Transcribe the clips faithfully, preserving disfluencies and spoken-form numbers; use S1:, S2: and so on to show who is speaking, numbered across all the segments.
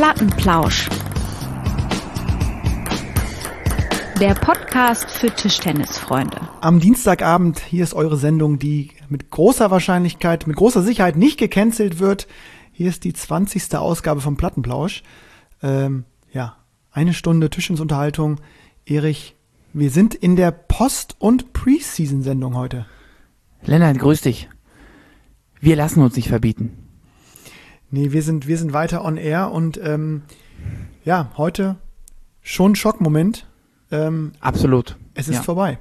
S1: Plattenplausch. Der Podcast für Tischtennisfreunde.
S2: Am Dienstagabend, hier ist eure Sendung, die mit großer Wahrscheinlichkeit, mit großer Sicherheit nicht gecancelt wird. Hier ist die zwanzigste Ausgabe vom Plattenplausch. Ähm, ja, eine Stunde Tischtennisunterhaltung. Erich, wir sind in der Post- und Preseason-Sendung heute.
S3: Lennart, grüß dich. Wir lassen uns nicht verbieten.
S2: Nee, wir sind, wir sind weiter on air und ähm, ja, heute schon ein Schockmoment. Ähm,
S3: Absolut.
S2: Es ist
S3: ja.
S2: vorbei.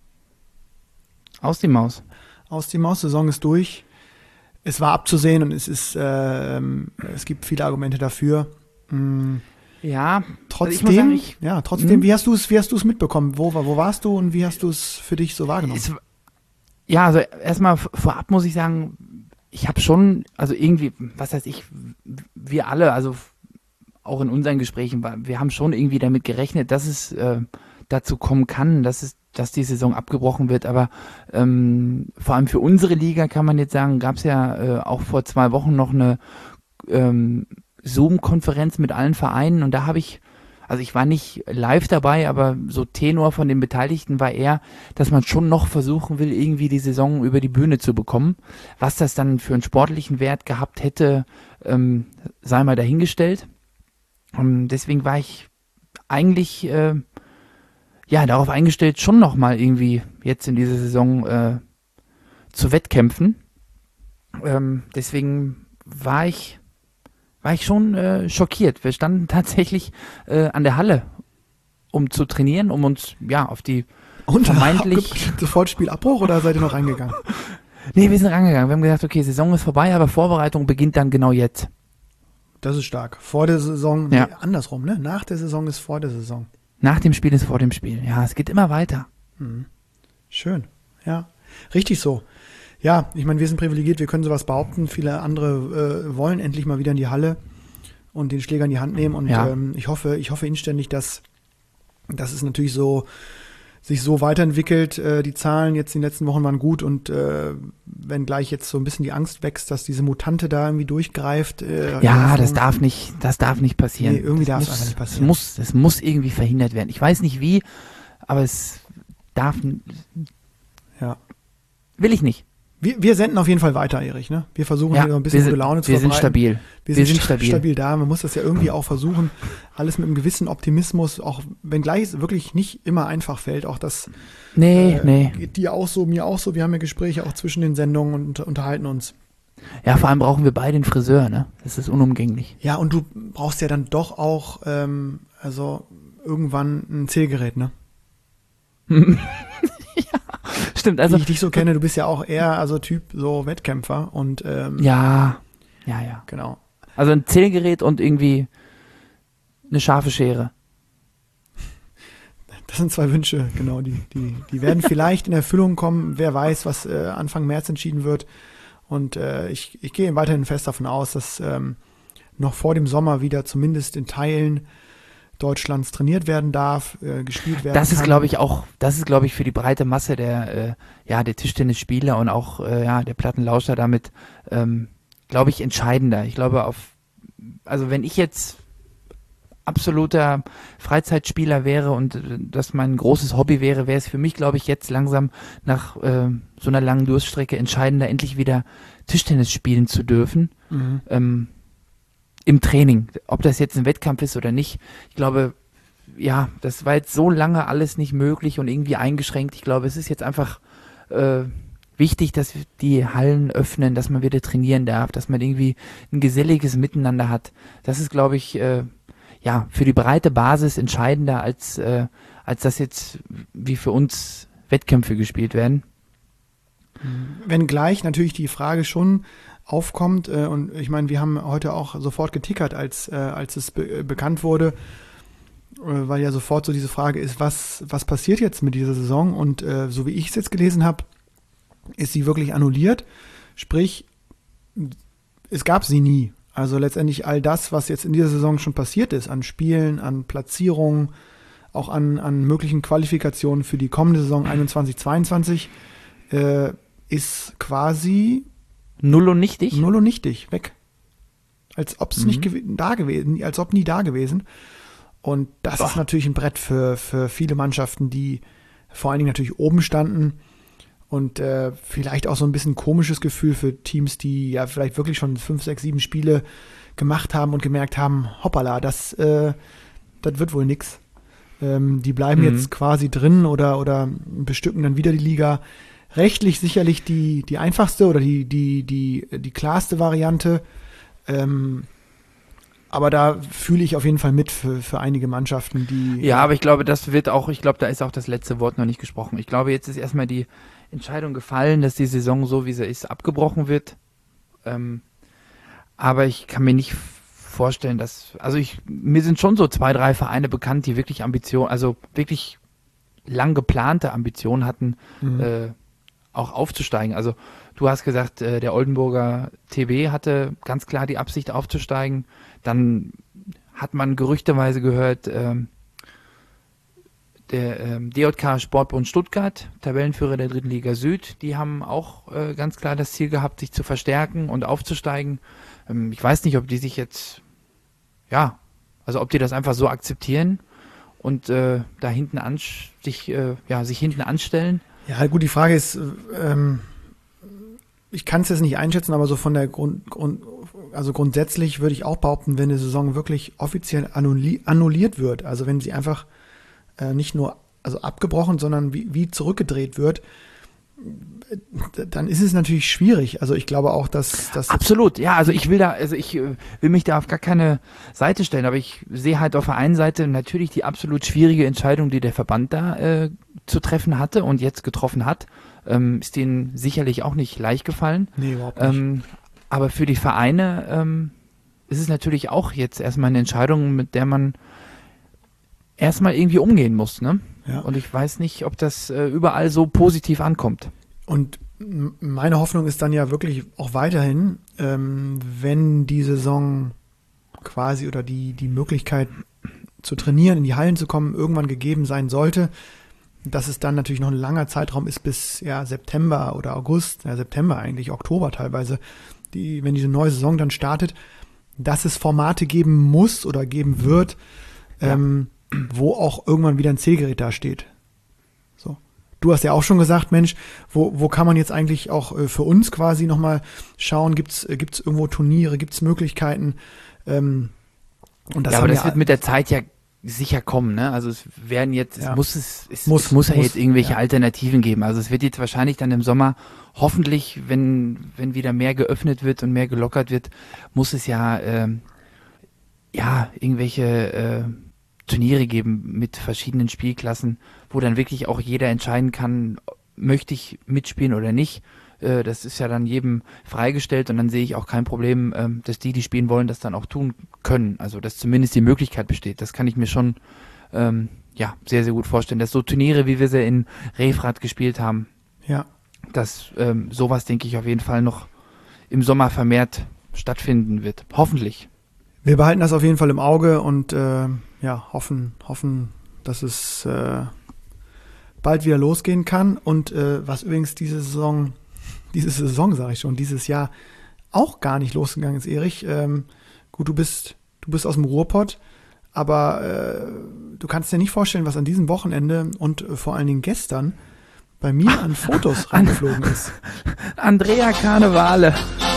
S3: Aus die Maus.
S2: Aus die Maus, Saison ist durch. Es war abzusehen und es ist, äh, es gibt viele Argumente dafür. Mm.
S3: Ja.
S2: Trotzdem,
S3: also ich muss sagen, ich,
S2: ja, trotzdem,
S3: mh.
S2: wie hast du es, wie hast du es mitbekommen? Wo, wo warst du und wie hast du es für dich so wahrgenommen?
S3: Es, ja, also erstmal vorab muss ich sagen, ich habe schon, also irgendwie, was heißt ich, wir alle, also auch in unseren Gesprächen, wir haben schon irgendwie damit gerechnet, dass es äh, dazu kommen kann, dass es, dass die Saison abgebrochen wird, aber ähm, vor allem für unsere Liga kann man jetzt sagen, gab es ja äh, auch vor zwei Wochen noch eine ähm, Zoom-Konferenz mit allen Vereinen und da habe ich, also ich war nicht live dabei, aber so Tenor von den Beteiligten war eher, dass man schon noch versuchen will, irgendwie die Saison über die Bühne zu bekommen. Was das dann für einen sportlichen Wert gehabt hätte, ähm, sei mal dahingestellt. Und deswegen war ich eigentlich äh, ja darauf eingestellt, schon noch mal irgendwie jetzt in dieser Saison äh, zu wettkämpfen. Ähm, deswegen war ich war ich schon äh, schockiert. Wir standen tatsächlich äh, an der Halle, um zu trainieren, um uns ja auf die
S2: und
S3: vermeintlich...
S2: Sofort Spielabbruch oder seid ihr noch reingegangen?
S3: Nee, wir sind rangegangen. Wir haben gesagt, okay, Saison ist vorbei, aber Vorbereitung beginnt dann genau jetzt.
S2: Das ist stark. Vor der Saison,
S3: ja.
S2: nee, andersrum, ne? Nach der Saison ist vor der Saison.
S3: Nach dem Spiel ist vor dem Spiel. Ja, es geht immer weiter.
S2: Mhm. Schön, ja. Richtig so. Ja, ich meine, wir sind privilegiert, wir können sowas behaupten. Viele andere äh, wollen endlich mal wieder in die Halle und den Schläger in die Hand nehmen. Und
S3: ja.
S2: ähm, ich hoffe, ich hoffe inständig, dass, dass es natürlich so sich so weiterentwickelt. Äh, die Zahlen jetzt in den letzten Wochen waren gut und äh, wenn gleich jetzt so ein bisschen die Angst wächst, dass diese Mutante da irgendwie durchgreift. Äh,
S3: ja, das darf nicht, das darf nicht passieren.
S2: Nee, irgendwie darf es
S3: muss,
S2: einfach nicht passieren.
S3: Es muss, es muss irgendwie verhindert werden. Ich weiß nicht wie, aber es darf.
S2: Ja.
S3: Will ich nicht.
S2: Wir, wir senden auf jeden Fall weiter, Erich, ne? Wir versuchen
S3: ja,
S2: hier ein bisschen
S3: sind,
S2: gute Laune zu
S3: wir
S2: verbreiten.
S3: Sind stabil.
S2: Wir,
S3: wir
S2: sind,
S3: sind stabil.
S2: stabil da. Man muss das ja irgendwie auch versuchen. Alles mit einem gewissen Optimismus, auch wenn gleich es wirklich nicht immer einfach fällt. Auch das
S3: nee,
S2: äh,
S3: nee.
S2: geht dir auch so, mir auch so. Wir haben ja Gespräche auch zwischen den Sendungen und unterhalten uns.
S3: Ja, vor allem brauchen wir beide einen Friseur, ne? Das ist unumgänglich.
S2: Ja, und du brauchst ja dann doch auch ähm, also irgendwann ein Zählgerät, ne?
S3: Ja, stimmt. Also
S2: wie ich dich so kenne, du bist ja auch eher also Typ so Wettkämpfer und ähm,
S3: ja, ja, ja.
S2: Genau.
S3: Also ein Zählgerät und irgendwie eine scharfe Schere.
S2: Das sind zwei Wünsche, genau. Die, die, die werden vielleicht in Erfüllung kommen. Wer weiß, was äh, Anfang März entschieden wird. Und äh, ich, ich gehe weiterhin fest davon aus, dass ähm, noch vor dem Sommer wieder zumindest in Teilen Deutschlands trainiert werden darf, äh, gespielt werden
S3: das
S2: kann.
S3: Ist, glaube ich, auch, das ist, glaube ich, für die breite Masse der, äh, ja, der Tischtennisspieler und auch äh, ja, der Plattenlauscher damit, ähm, glaube ich, entscheidender. Ich glaube, auf, also wenn ich jetzt absoluter Freizeitspieler wäre und äh, das mein großes Hobby wäre, wäre es für mich, glaube ich, jetzt langsam nach äh, so einer langen Durststrecke entscheidender, endlich wieder Tischtennis spielen zu dürfen.
S2: Mhm.
S3: Ähm, im Training, ob das jetzt ein Wettkampf ist oder nicht. Ich glaube, ja, das war jetzt so lange alles nicht möglich und irgendwie eingeschränkt. Ich glaube, es ist jetzt einfach äh, wichtig, dass wir die Hallen öffnen, dass man wieder trainieren darf, dass man irgendwie ein geselliges Miteinander hat. Das ist, glaube ich, äh, ja, für die breite Basis entscheidender, als, äh, als dass jetzt wie für uns Wettkämpfe gespielt werden.
S2: Wenngleich natürlich die Frage schon aufkommt, äh, und ich meine, wir haben heute auch sofort getickert, als, äh, als es be- bekannt wurde, äh, weil ja sofort so diese Frage ist, was, was passiert jetzt mit dieser Saison? Und äh, so wie ich es jetzt gelesen habe, ist sie wirklich annulliert. Sprich, es gab sie nie. Also letztendlich all das, was jetzt in dieser Saison schon passiert ist, an Spielen, an Platzierungen, auch an, an möglichen Qualifikationen für die kommende Saison einundzwanzig zweiundzwanzig, äh, ist quasi
S3: Null und nichtig?
S2: null und nichtig, weg. als ob es
S3: Mhm.
S2: nicht gew- da gewesen, als ob nie da gewesen. Und das
S3: Boah.
S2: ist natürlich ein Brett für, für viele Mannschaften, die vor allen Dingen natürlich oben standen und äh, vielleicht auch so ein bisschen komisches Gefühl für Teams, die ja vielleicht wirklich schon fünf, sechs, sieben Spiele gemacht haben und gemerkt haben, hoppala, das, äh, das wird wohl nix. Ähm, die bleiben
S3: Mhm.
S2: jetzt quasi drin oder, oder bestücken dann wieder die Liga. Rechtlich sicherlich die, die einfachste oder die, die, die, die klarste Variante. Ähm, aber da fühle ich auf jeden Fall mit für, für einige Mannschaften, die.
S3: Ja, aber ich glaube, das wird auch, ich glaube, da ist auch das letzte Wort noch nicht gesprochen. Ich glaube, jetzt ist erstmal die Entscheidung gefallen, dass die Saison so, wie sie ist, abgebrochen wird. Ähm, aber ich kann mir nicht vorstellen, dass, also ich, mir sind schon so zwei, drei Vereine bekannt, die wirklich Ambitionen, also wirklich lang geplante Ambitionen hatten,
S2: Mhm.
S3: äh, auch aufzusteigen. Also du hast gesagt, äh, der Oldenburger T B hatte ganz klar die Absicht aufzusteigen. Dann hat man gerüchteweise gehört, ähm, der ähm, D J K Sportbund Stuttgart, Tabellenführer der dritten Liga Süd, die haben auch äh, ganz klar das Ziel gehabt, sich zu verstärken und aufzusteigen. Ähm, ich weiß nicht, ob die sich jetzt, ja, also ob die das einfach so akzeptieren und äh, da hinten an, sich, äh, ja, sich hinten anstellen.
S2: Ja, gut, die Frage ist, ähm, ich kann es jetzt nicht einschätzen, aber so von der Grund, Grund also grundsätzlich würde ich auch behaupten, wenn eine Saison wirklich offiziell annulli- annulliert wird, also wenn sie einfach äh, nicht nur also abgebrochen, sondern wie, wie zurückgedreht wird, äh, dann ist es natürlich schwierig. Also ich glaube auch, dass das
S3: Absolut, ja, also ich will da, also ich äh, will mich da auf gar keine Seite stellen, aber ich sehe halt auf der einen Seite natürlich die absolut schwierige Entscheidung, die der Verband da äh, zu treffen hatte und jetzt getroffen hat, ähm, ist denen sicherlich auch nicht leicht gefallen.
S2: nee, überhaupt nicht.
S3: Ähm, aber für die Vereine ähm, ist es natürlich auch jetzt erstmal eine Entscheidung, mit der man erstmal irgendwie umgehen muss, ne?
S2: Ja.
S3: Und ich weiß nicht, ob das äh, überall so positiv ankommt.
S2: Und m- meine Hoffnung ist dann ja wirklich auch weiterhin, ähm, wenn die Saison quasi oder die, die Möglichkeit zu trainieren, in die Hallen zu kommen, irgendwann gegeben sein sollte, dass es dann natürlich noch ein langer Zeitraum ist bis ja, September oder August, ja, September eigentlich, Oktober teilweise, die, wenn diese neue Saison dann startet, dass es Formate geben muss oder geben wird,
S3: Ja.
S2: ähm, wo auch irgendwann wieder ein Zählgerät da steht. So. Du hast ja auch schon gesagt, Mensch, wo, wo kann man jetzt eigentlich auch äh, für uns quasi nochmal schauen, gibt's äh, gibt's irgendwo Turniere, gibt's Möglichkeiten? Ähm, und das
S3: ja, aber
S2: haben
S3: das wird mit der Zeit ja sicher kommen, ne? Also es werden jetzt,
S2: Ja.
S3: es muss es, es
S2: Muss,
S3: es muss ja
S2: muss,
S3: jetzt irgendwelche
S2: ja.
S3: Alternativen geben. Also es wird jetzt wahrscheinlich dann im Sommer, hoffentlich, wenn, wenn wieder mehr geöffnet wird und mehr gelockert wird, muss es ja, ähm, ja, irgendwelche äh, Turniere geben mit verschiedenen Spielklassen, wo dann wirklich auch jeder entscheiden kann, möchte ich mitspielen oder nicht. Äh, das ist ja dann jedem freigestellt und dann sehe ich auch kein Problem, ähm, dass die, die spielen wollen, das dann auch tun können. Also dass zumindest die Möglichkeit besteht. Das kann ich mir schon ähm, ja, sehr, sehr gut vorstellen. Dass so Turniere, wie wir sie in Refrath gespielt haben,
S2: Ja,
S3: dass ähm, sowas, denke ich, auf jeden Fall noch im Sommer vermehrt stattfinden wird. Hoffentlich.
S2: wir behalten das auf jeden Fall im Auge und äh, ja, hoffen, hoffen, dass es äh, bald wieder losgehen kann. Und äh, was übrigens diese Saison, diese Saison sage ich schon, dieses Jahr auch gar nicht losgegangen ist, Erich. Ähm, gut, du bist, du bist aus dem Ruhrpott, aber äh, du kannst dir nicht vorstellen, was an diesem Wochenende und äh, vor allen Dingen gestern bei mir an Fotos reingeflogen ist.
S3: Andrea Karnevale.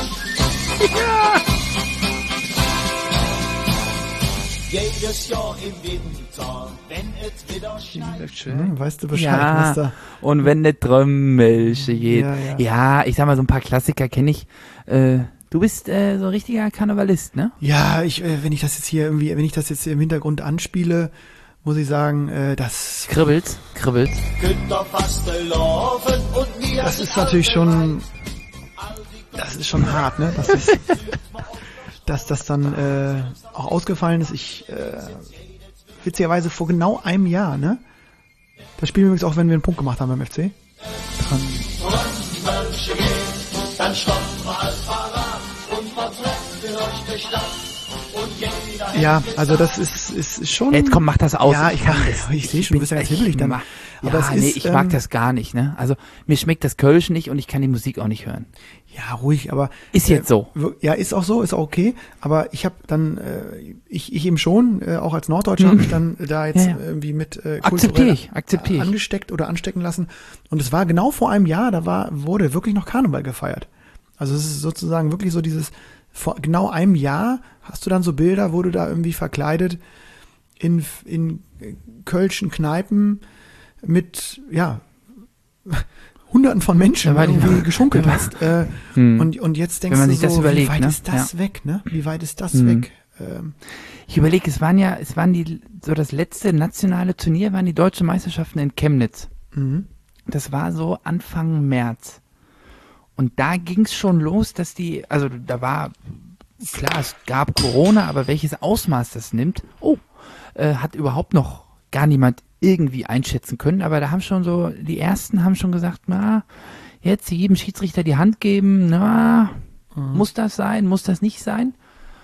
S4: Jedes Jahr im Winter, wenn es wieder schneit.
S2: Hm, weißt du Bescheid,
S3: Ja,
S2: was da?
S3: und wenn der Trömmelche geht.
S2: Ja,
S3: Ja,
S2: ja.
S3: ich sag mal, so ein paar Klassiker kenne ich. Äh, du bist äh, so ein richtiger Karnevalist, ne?
S2: Ja, ich, äh, wenn ich das jetzt hier irgendwie, wenn ich das jetzt hier im Hintergrund anspiele, muss ich sagen, äh, das,
S3: Kribbelt, kribbelt.
S4: Könnt ihr fast laufen und mir
S2: das ist natürlich schon, das ist schon hart, ne? Das ist, dass das dann äh, auch ausgefallen ist. Ich, äh, witzigerweise vor genau einem Jahr, ne? Das spielen wir übrigens auch, wenn wir einen Punkt gemacht haben beim F C. Dran.
S4: dann stoppt wir als Fahrrad und man treffen euch die Stadt. und jeder
S2: Ja,
S4: hätte
S2: also
S4: gesagt,
S2: das ist, ist schon...
S3: Jetzt komm, mach das aus.
S2: Ja, ich,
S3: kann
S2: mach,
S3: das
S2: ich, ich sehe schon, du bist ja ganz hibbelig dann.
S3: Ma-
S2: Aber
S3: ja,
S2: es
S3: nee,
S2: ist,
S3: ich mag
S2: ähm,
S3: das gar nicht, ne? Also, mir schmeckt das Kölsch nicht und ich kann die Musik auch nicht hören.
S2: Ja, ruhig, aber...
S3: Ist jetzt so.
S2: wir- Ja, ist auch so, ist auch okay. Aber ich habe dann, äh, ich, ich eben schon, äh, auch als Norddeutscher, habe mich dann da jetzt
S3: Ja, ja.
S2: irgendwie mit äh,
S3: Akzeptiere
S2: kulturell
S3: ich, akzeptiere ich.
S2: angesteckt oder anstecken lassen. Und es war genau vor einem Jahr, da war, wurde wirklich noch Karneval gefeiert. Also es ist sozusagen wirklich so dieses, vor genau einem Jahr hast du dann so Bilder, wo du da irgendwie verkleidet in, in kölschen Kneipen mit, ja, Hunderten von Menschen
S3: Ja, weil die-
S2: irgendwie geschunkelt
S3: Ja.
S2: hast. Äh,
S3: Hm.
S2: und, und jetzt denkst
S3: Wenn man
S2: du
S3: sich
S2: so,
S3: das überlegt,
S2: wie weit
S3: ne?
S2: ist das
S3: Ja.
S2: weg, ne? Wie weit ist das
S3: Hm.
S2: weg? Ähm,
S3: Ich überlege, es waren ja, es waren die, so das letzte nationale Turnier waren die deutschen Meisterschaften in Chemnitz.
S2: mhm.
S3: Das war so Anfang März. Und da ging es schon los, dass die, also da war, klar, es gab Corona, aber welches Ausmaß das nimmt, oh, äh, hat überhaupt noch gar niemand irgendwie einschätzen können. Aber da haben schon so, die Ersten haben schon gesagt, na, jetzt jedem Schiedsrichter die Hand geben, na,
S2: Mhm.
S3: muss das sein, muss das nicht sein?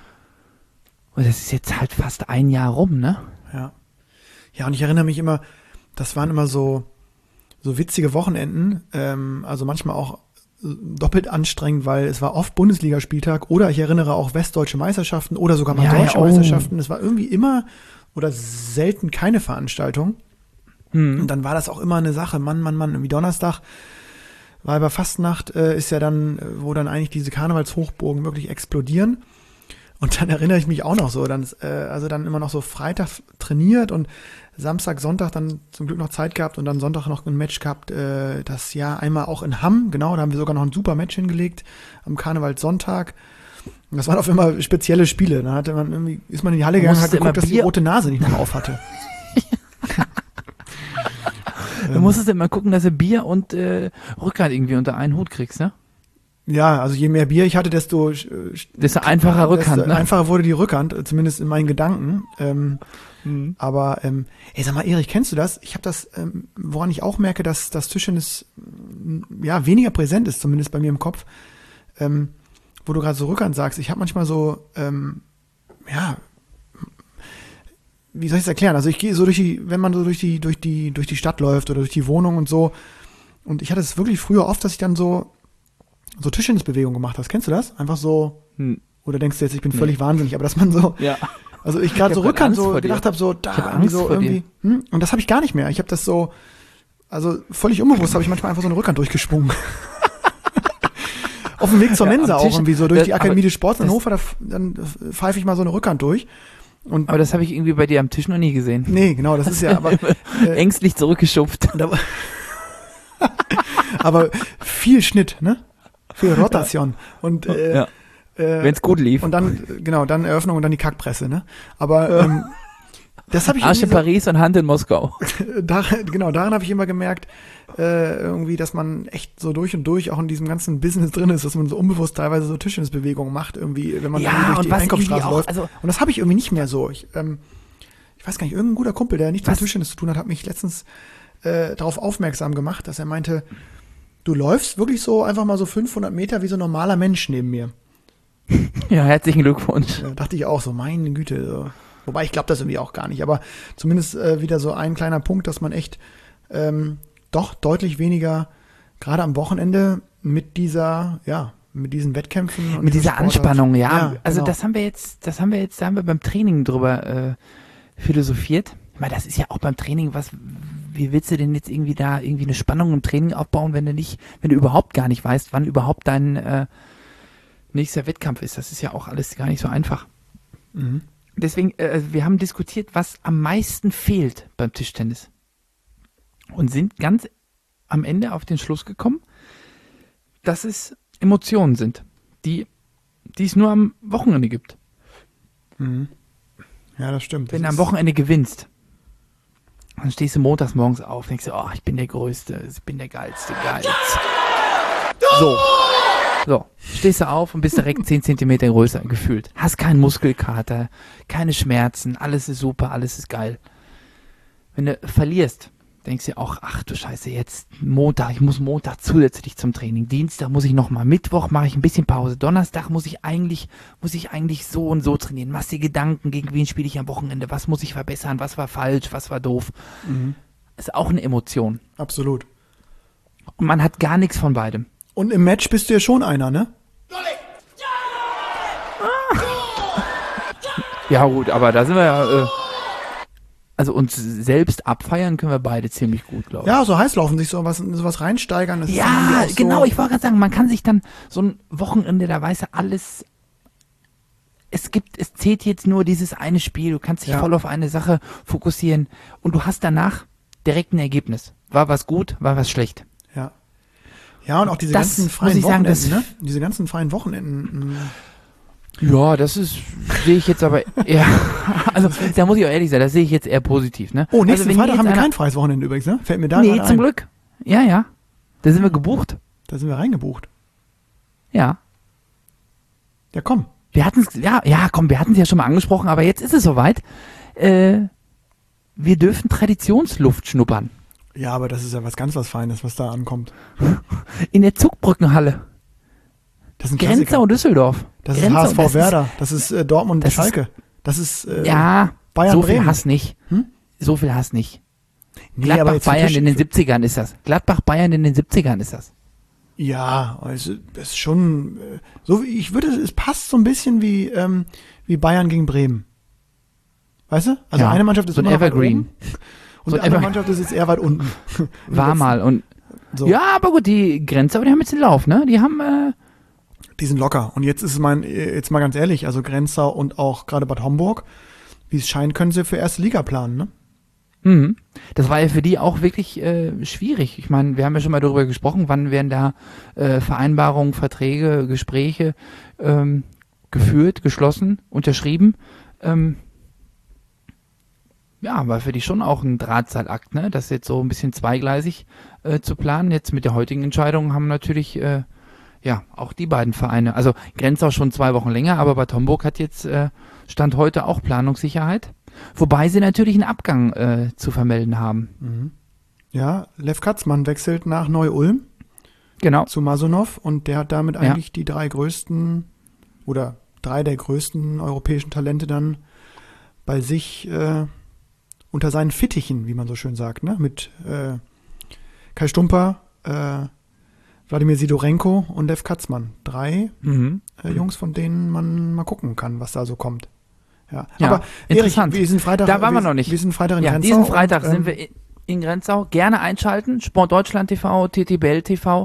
S3: Und das ist jetzt halt fast ein Jahr rum, ne?
S2: Ja. Ja, und ich erinnere mich immer, das waren immer so, so witzige Wochenenden, ähm, also manchmal auch äh, doppelt anstrengend, weil es war oft Bundesligaspieltag oder ich erinnere auch westdeutsche Meisterschaften oder sogar mal
S3: Ja,
S2: deutsche
S3: ja, oh.
S2: Meisterschaften. Es war irgendwie immer oder selten keine Veranstaltung.
S3: Hm.
S2: Und dann war das auch immer eine Sache, Mann, Mann, Mann, irgendwie Donnerstag, weil bei Fastnacht äh, ist ja dann, äh, wo dann eigentlich diese Karnevalshochburgen wirklich explodieren. Und dann erinnere ich mich auch noch so, dann, äh, also dann immer noch so Freitag trainiert und Samstag, Sonntag dann zum Glück noch Zeit gehabt und dann Sonntag noch ein Match gehabt, äh, das Jahr einmal auch in Hamm, genau, da haben wir sogar noch ein super Match hingelegt am Karnevalssonntag. Und das waren auf immer spezielle Spiele. Da hatte man irgendwie, ist man in die Halle gegangen und hat
S3: musstest
S2: geguckt,
S3: immer
S2: dass die
S3: Bier-
S2: rote Nase nicht mehr auf hatte.
S3: Du musstest immer gucken, dass du Bier und äh, Rückhalt irgendwie unter einen Hut kriegst, ne?
S2: Ja, also je mehr Bier ich hatte, desto, äh,
S3: Desto einfacher Rückhand,
S2: desto
S3: ne?
S2: einfacher wurde die Rückhand, äh, zumindest in meinen Gedanken. Ähm,
S3: Mhm.
S2: Aber, ähm, ey, sag mal, Erich, kennst du das? Ich habe das, ähm, woran ich auch merke, dass das Tischtennis mm, ja weniger präsent ist, zumindest bei mir im Kopf. Ähm, wo du gerade so Rückhand sagst, ich habe manchmal so, ähm, ja, wie soll ich es erklären? Also ich gehe so durch die, wenn man so durch die, durch die, durch die Stadt läuft oder durch die Wohnung und so. Und ich hatte es wirklich früher oft, dass ich dann so, so Tischtennisbewegungen gemacht habe. Kennst du das? Einfach so,
S3: Hm.
S2: oder denkst du jetzt, ich bin
S3: Nee.
S2: völlig wahnsinnig, aber dass man so,
S3: Ja.
S2: also ich gerade
S3: Ich
S2: so
S3: hab grad
S2: Rückhand
S3: Angst
S2: so
S3: vor dir.
S2: gedacht habe, so da
S3: Ich hab
S2: irgendwie
S3: Angst
S2: so
S3: vor dir.
S2: irgendwie. Hm? Und das habe ich gar nicht mehr. Ich habe das so, also völlig unbewusst habe ich manchmal einfach so eine Rückhand durchgeschwungen. Auf dem Weg zur
S3: Ja,
S2: Mensa
S3: am
S2: auch
S3: Tisch-
S2: irgendwie so durch
S3: das-
S2: die Akademie
S3: aber
S2: des Sports in
S3: das-
S2: Hannover, da, f- dann äh, pfeife ich mal so eine Rückhand durch. Und
S3: Aber das habe ich irgendwie bei dir am Tisch noch nie gesehen.
S2: nee, genau, das ist ja aber äh,
S3: Ängstlich zurückgeschupft.
S2: da, aber viel Schnitt, ne? Viel Rotation und äh,
S3: Ja.
S2: äh,
S3: Wenn's gut lief.
S2: und dann äh, genau, dann Eröffnung und dann die Kackpresse, ne? Aber ähm, das habe ich
S3: Arsch in
S2: irgendwie so,
S3: Paris und Hand in Moskau.
S2: da, genau, daran habe ich immer gemerkt, äh, irgendwie, dass man echt so durch und durch auch in diesem ganzen Business drin ist, dass man so unbewusst teilweise so Tischtennisbewegungen macht, irgendwie, wenn man
S3: Ja,
S2: irgendwie durch
S3: und
S2: die
S3: was
S2: Einkaufsstraße
S3: irgendwie auch-
S2: läuft.
S3: also-
S2: und das habe ich irgendwie nicht mehr so. Ich, ähm, ich weiß gar nicht, irgendein guter Kumpel, der nichts mit
S3: Was?
S2: Tischtennis zu tun hat, hat mich letztens äh, darauf aufmerksam gemacht, dass er meinte, du läufst wirklich so einfach mal so fünfhundert Meter wie so ein normaler Mensch neben mir.
S3: Ja, herzlichen Glückwunsch.
S2: Da dachte ich auch so, meine Güte. So. Wobei ich glaube das irgendwie auch gar nicht. Aber zumindest äh, wieder so ein kleiner Punkt, dass man echt ähm, doch deutlich weniger, gerade am Wochenende, mit dieser, ja, mit diesen Wettkämpfen. und
S3: Mit
S2: diesem
S3: dieser
S2: Sport hat.
S3: Anspannung, ja. Also
S2: genau.
S3: das haben wir jetzt, das haben wir jetzt, da haben wir beim Training drüber äh, philosophiert. Ich meine, das ist ja auch beim Training was, wie willst du denn jetzt irgendwie da irgendwie eine Spannung im Training aufbauen, wenn du nicht, wenn du überhaupt gar nicht weißt, wann überhaupt dein äh, nächster Wettkampf ist. Das ist ja auch alles gar nicht so einfach.
S2: Mhm.
S3: Deswegen, äh, wir haben diskutiert, was am meisten fehlt beim Tischtennis. Und sind ganz am Ende auf den Schluss gekommen, dass es Emotionen sind, die, die es nur am Wochenende gibt.
S2: Mhm. Ja, das stimmt.
S3: Wenn du
S2: Das
S3: am
S2: ist-
S3: Wochenende gewinnst, dann stehst du montags morgens auf und denkst dir, oh, ich bin der Größte, ich bin der Geilste, geilste. So. So, stehst du auf und bist direkt zehn Zentimeter größer gefühlt. Hast keinen Muskelkater, keine Schmerzen, alles ist super, alles ist geil. Wenn du verlierst, denkst du auch, ach du Scheiße, jetzt Montag, ich muss Montag zusätzlich zum Training, Dienstag muss ich nochmal, Mittwoch mache ich ein bisschen Pause, Donnerstag muss ich eigentlich, muss ich eigentlich so und so trainieren, machst dir Gedanken, gegen wen spiele ich am Wochenende, was muss ich verbessern, was war falsch, was war doof.
S2: Mhm.
S3: Ist auch eine Emotion.
S2: Absolut.
S3: Und man hat gar nichts von beidem.
S2: Und im Match bist du ja schon einer, ne?
S3: Ja gut, aber da sind wir ja, äh, also uns selbst abfeiern können wir beide ziemlich gut, glaube ich.
S2: Ja, so heiß laufen, sich sowas, sowas reinsteigern. Das ist dann
S3: Ja,
S2: irgendwie auch
S3: genau,
S2: so,
S3: ich wollte gerade sagen, man kann sich dann so ein Wochenende, da weiß er alles, es gibt, es zählt jetzt nur dieses eine Spiel, du kannst dich
S2: Ja.
S3: voll auf eine Sache fokussieren und du hast danach direkt ein Ergebnis. War was gut, war was schlecht.
S2: Ja. Ja, und auch diese
S3: Das
S2: ganzen freien
S3: muss ich sagen,
S2: Wochenenden,
S3: das-
S2: ne? Diese ganzen freien Wochenenden. mh.
S3: Ja, das ist, sehe ich jetzt aber eher, also da muss ich auch ehrlich sein, das sehe ich jetzt eher positiv, ne?
S2: Oh, nächsten
S3: also, wenn
S2: Freitag
S3: jetzt
S2: haben wir
S3: einer-
S2: kein freies Wochenende übrigens, ne? Fällt mir da
S3: Nee,
S2: gerade
S3: zum
S2: ein.
S3: Glück. Ja, ja. Da sind wir gebucht.
S2: Da sind wir reingebucht.
S3: Ja.
S2: Ja, komm.
S3: Wir hatten es, ja, ja, komm, wir hatten es ja schon mal angesprochen, aber jetzt ist es soweit. Äh, wir dürfen Traditionsluft schnuppern.
S2: Ja, aber das ist ja was ganz was Feines, was da ankommt.
S3: In der Zugbrückenhalle.
S2: Das ist ein
S3: Grenzer
S2: Klassiker.
S3: und Düsseldorf.
S2: Das ist
S3: Grenzer
S2: H S
S3: und
S2: V
S3: das
S2: Werder. Das ist äh, Dortmund
S3: das ist-
S2: Schalke. Das ist äh,
S3: Ist, ja,
S2: Bayern
S3: so viel
S2: Bremen.
S3: Hass nicht.
S2: Hm?
S3: So viel Hass nicht.
S2: Nee, aber
S3: Gladbach
S2: jetzt für
S3: Bayern
S2: Tisch-
S3: in den siebzigern ist das. Gladbach Bayern in den siebzigern ist das.
S2: Ja, also das ist schon äh, so. wie- Ich würde, es passt so ein bisschen wie ähm, wie Bayern gegen Bremen. Weißt du? Also
S3: Ja,
S2: eine Mannschaft ist
S3: so ein
S2: immer noch weit
S3: Evergreen.
S2: oben und
S3: So
S2: die
S3: ein
S2: andere
S3: Ever-
S2: Mannschaft ist jetzt eher weit unten.
S3: War mal. Und
S2: So.
S3: ja, aber gut, die Grenzer, aber die haben jetzt den Lauf, ne? Die haben, äh,
S2: Die sind locker. Und jetzt ist es mein, jetzt mal ganz ehrlich, also Grenzau und auch gerade Bad Homburg, wie es scheint, können sie für erste Liga planen, ne?
S3: Mhm. Das war ja für die auch wirklich äh, schwierig. Ich meine, wir haben ja schon mal darüber gesprochen, wann werden da äh, Vereinbarungen, Verträge, Gespräche ähm, geführt, geschlossen, unterschrieben. Ähm, ja, war für die schon auch ein Drahtseilakt, ne? Das jetzt so ein bisschen zweigleisig äh, zu planen. Jetzt mit der heutigen Entscheidung haben natürlich äh, ja auch die beiden Vereine, also Grenzau schon zwei Wochen länger, aber Bad Homburg hat jetzt äh, Stand heute auch Planungssicherheit. Wobei sie natürlich einen Abgang äh, zu vermelden haben.
S2: Ja, Lev Katzmann wechselt nach Neu-Ulm
S3: Genau.
S2: zu Masonov und der hat damit
S3: Ja.
S2: eigentlich die drei größten oder drei der größten europäischen Talente dann bei sich äh, unter seinen Fittichen, wie man so schön sagt, ne? Mit äh, Kai Stumper, äh, Wladimir Sidorenko und Lev Katzmann. Drei
S3: Mhm.
S2: äh, Jungs, von denen man mal gucken kann, was da so kommt. Ja,
S3: Ja,
S2: aber Erich,
S3: interessant.
S2: wir sind Freitag,
S3: Da waren wir
S2: wir,
S3: noch nicht.
S2: Wir sind Freitag in
S3: Ja,
S2: Grenzau.
S3: diesen Freitag
S2: und, ähm,
S3: sind wir in, in Grenzau. Gerne einschalten. Sport Deutschland T V, T T B L T V,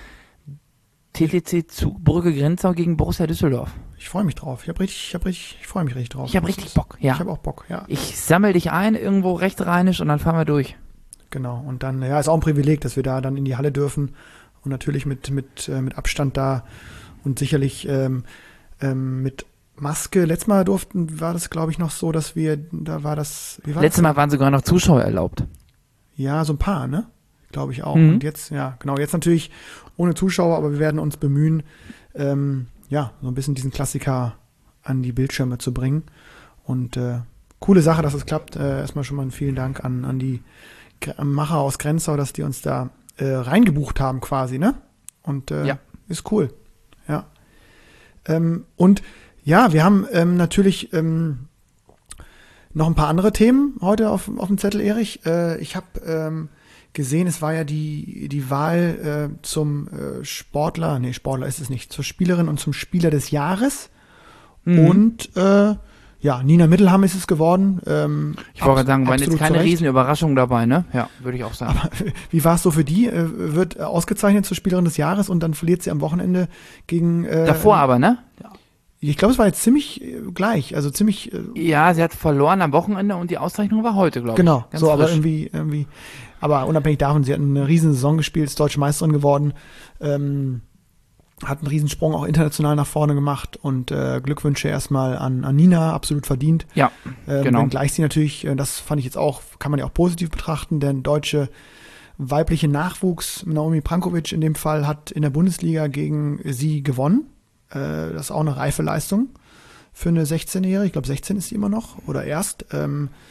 S3: T T C Zugbrücke Grenzau gegen Borussia Düsseldorf.
S2: Ich freue mich drauf. Ich habe richtig, ich habe richtig, ich freue mich richtig drauf.
S3: Ich habe
S2: Das
S3: richtig
S2: ist-
S3: Bock, ja.
S2: Ich habe auch Bock, ja.
S3: Ich sammel dich ein, irgendwo rechtsrheinisch und dann fahren wir durch.
S2: Genau. Und dann, ja, ist auch ein Privileg, dass wir da dann in die Halle dürfen und natürlich mit, mit, äh, mit Abstand da und sicherlich ähm, ähm, mit Maske. Letztes Mal durften, war das, glaube ich, noch so, dass wir, da war das, wie war
S3: Letztes
S2: das?
S3: Mal waren sogar noch Zuschauer erlaubt.
S2: Ja, so ein paar, ne? Glaube ich auch.
S3: Mhm.
S2: Und jetzt, ja, genau, jetzt natürlich ohne Zuschauer, aber wir werden uns bemühen, ähm, ja, so ein bisschen diesen Klassiker an die Bildschirme zu bringen. Und äh, coole Sache, dass es klappt. Äh, erstmal schon mal einen vielen Dank an, an die Gr- Macher aus Grenzau, dass die uns da äh, reingebucht haben quasi, ne? Und äh,
S3: Ja.
S2: ist cool. Ja. Ähm, und ja, wir haben ähm, natürlich ähm, noch ein paar andere Themen heute auf, auf dem Zettel, Erich. Äh, ich habe ähm, gesehen, es war ja die, die Wahl äh, zum äh, Sportler, nee, Sportler ist es nicht, zur Spielerin und zum Spieler des Jahres.
S3: Mhm.
S2: Und äh, ja, Nina Mittelham ist es geworden. Ähm,
S3: Ich wollte gerade
S2: abs-
S3: sagen, waren jetzt
S2: absolut
S3: keine
S2: zu Recht.
S3: Riesenüberraschung dabei, ne? Ja, würde ich auch sagen.
S2: Wie war es so für die? Äh, wird ausgezeichnet zur Spielerin des Jahres und dann verliert sie am Wochenende gegen. Äh,
S3: Davor aber, ne?
S2: Ich glaube, es war jetzt ziemlich äh, gleich, also ziemlich. Äh,
S3: Ja, sie hat verloren am Wochenende und die Auszeichnung war heute, glaube
S2: genau,
S3: ich. Ganz
S2: so, aber
S3: frisch.
S2: irgendwie, irgendwie. Aber unabhängig davon, sie hat eine riesen Saison gespielt, ist deutsche Meisterin geworden, ähm, hat einen Riesensprung auch international nach vorne gemacht und äh, Glückwünsche erstmal an, an Nina, absolut verdient.
S3: Ja,
S2: Ähm,
S3: genau.
S2: Wenngleich sie natürlich, äh, das fand ich jetzt auch, kann man ja auch positiv betrachten, denn deutsche weibliche Nachwuchs, Naomi Prankovic in dem Fall, hat in der Bundesliga gegen sie gewonnen. Äh, das ist auch eine reife Leistung für eine sechzehnjährige. Ich glaube, sechzehn ist sie immer noch oder erst. Ähm,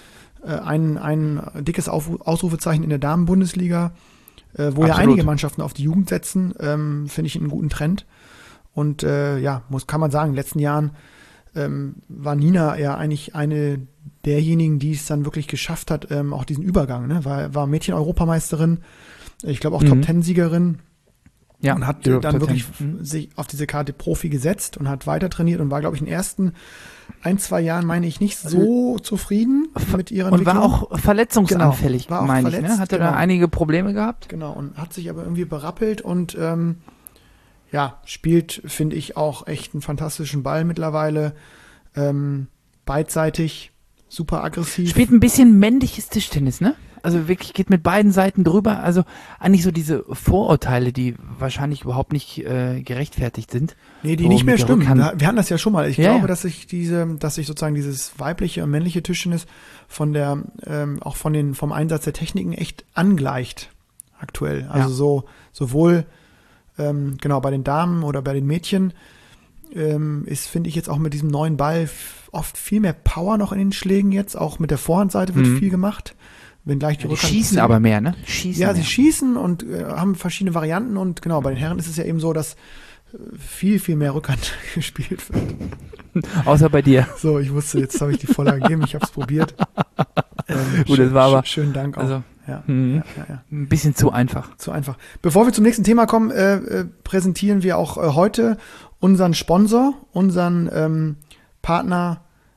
S2: äh, ein, ein dickes Auf, Ausrufezeichen in der Damenbundesliga, äh, wo ja
S3: Absolut.
S2: einige Mannschaften auf die Jugend setzen, ähm, finde ich einen guten Trend. Und äh, ja, muss kann man sagen, in den letzten Jahren ähm, war Nina ja eigentlich eine derjenigen, die es dann wirklich geschafft hat, ähm, auch diesen Übergang, ne? War, war Mädchen-Europameisterin, ich glaube auch
S3: Mhm.
S2: Top-Ten-Siegerin.
S3: Ja,
S2: Und hat
S3: Europe
S2: dann
S3: Top
S2: wirklich
S3: Ten.
S2: f- sich auf diese Karte Profi gesetzt und hat weiter trainiert und war, glaube ich, in den ersten ein, zwei Jahren, meine ich, nicht so zufrieden mit ihrer
S3: Und war
S2: Entwicklung.
S3: auch verletzungsanfällig,
S2: Genau, war auch
S3: meine ich.
S2: verletzt,
S3: Ne? Hatte
S2: genau.
S3: da einige Probleme gehabt.
S2: Genau, und hat sich aber irgendwie berappelt und ähm, ja, spielt, finde ich, auch echt einen fantastischen Ball mittlerweile. Ähm, beidseitig, super aggressiv.
S3: Spielt ein bisschen männliches Tischtennis, ne? Also wirklich geht mit beiden Seiten drüber. Also eigentlich so diese Vorurteile, die wahrscheinlich überhaupt nicht äh, gerechtfertigt sind.
S2: Nee, die
S3: So
S2: nicht mehr
S3: mit der
S2: stimmen.
S3: Rückhand.
S2: Wir wir hatten das ja schon mal. Ich
S3: Ja,
S2: glaube,
S3: ja.
S2: dass sich diese, dass sich sozusagen dieses weibliche und männliche Tischtennis von der, ähm, auch von den, vom Einsatz der Techniken echt angleicht aktuell. Also
S3: Ja.
S2: so, sowohl, ähm, genau, bei den Damen oder bei den Mädchen, ähm, ist, finde ich jetzt auch mit diesem neuen Ball f- oft viel mehr Power noch in den Schlägen jetzt. Auch mit der Vorhandseite wird
S3: Mhm.
S2: viel gemacht. Wenn gleich die
S3: Die
S2: Rückhand
S3: schießen aber mehr, ne? Schießen
S2: ja,
S3: mehr.
S2: sie schießen und äh, haben verschiedene Varianten und genau, bei den Herren ist es ja eben so, dass äh, viel, viel mehr Rückhand gespielt wird.
S3: Außer bei dir.
S2: So, ich wusste, jetzt habe ich die Vorlage gegeben, ich habe es probiert. Ähm,
S3: Gut, das war aber-
S2: sch- Schönen Dank auch.
S3: Also,
S2: ja,
S3: mhm.
S2: ja, ja, ja,
S3: ein bisschen zu einfach.
S2: zu einfach. Bevor wir zum nächsten Thema kommen, äh, äh, präsentieren wir auch äh, heute unseren Sponsor, unseren ähm, Partner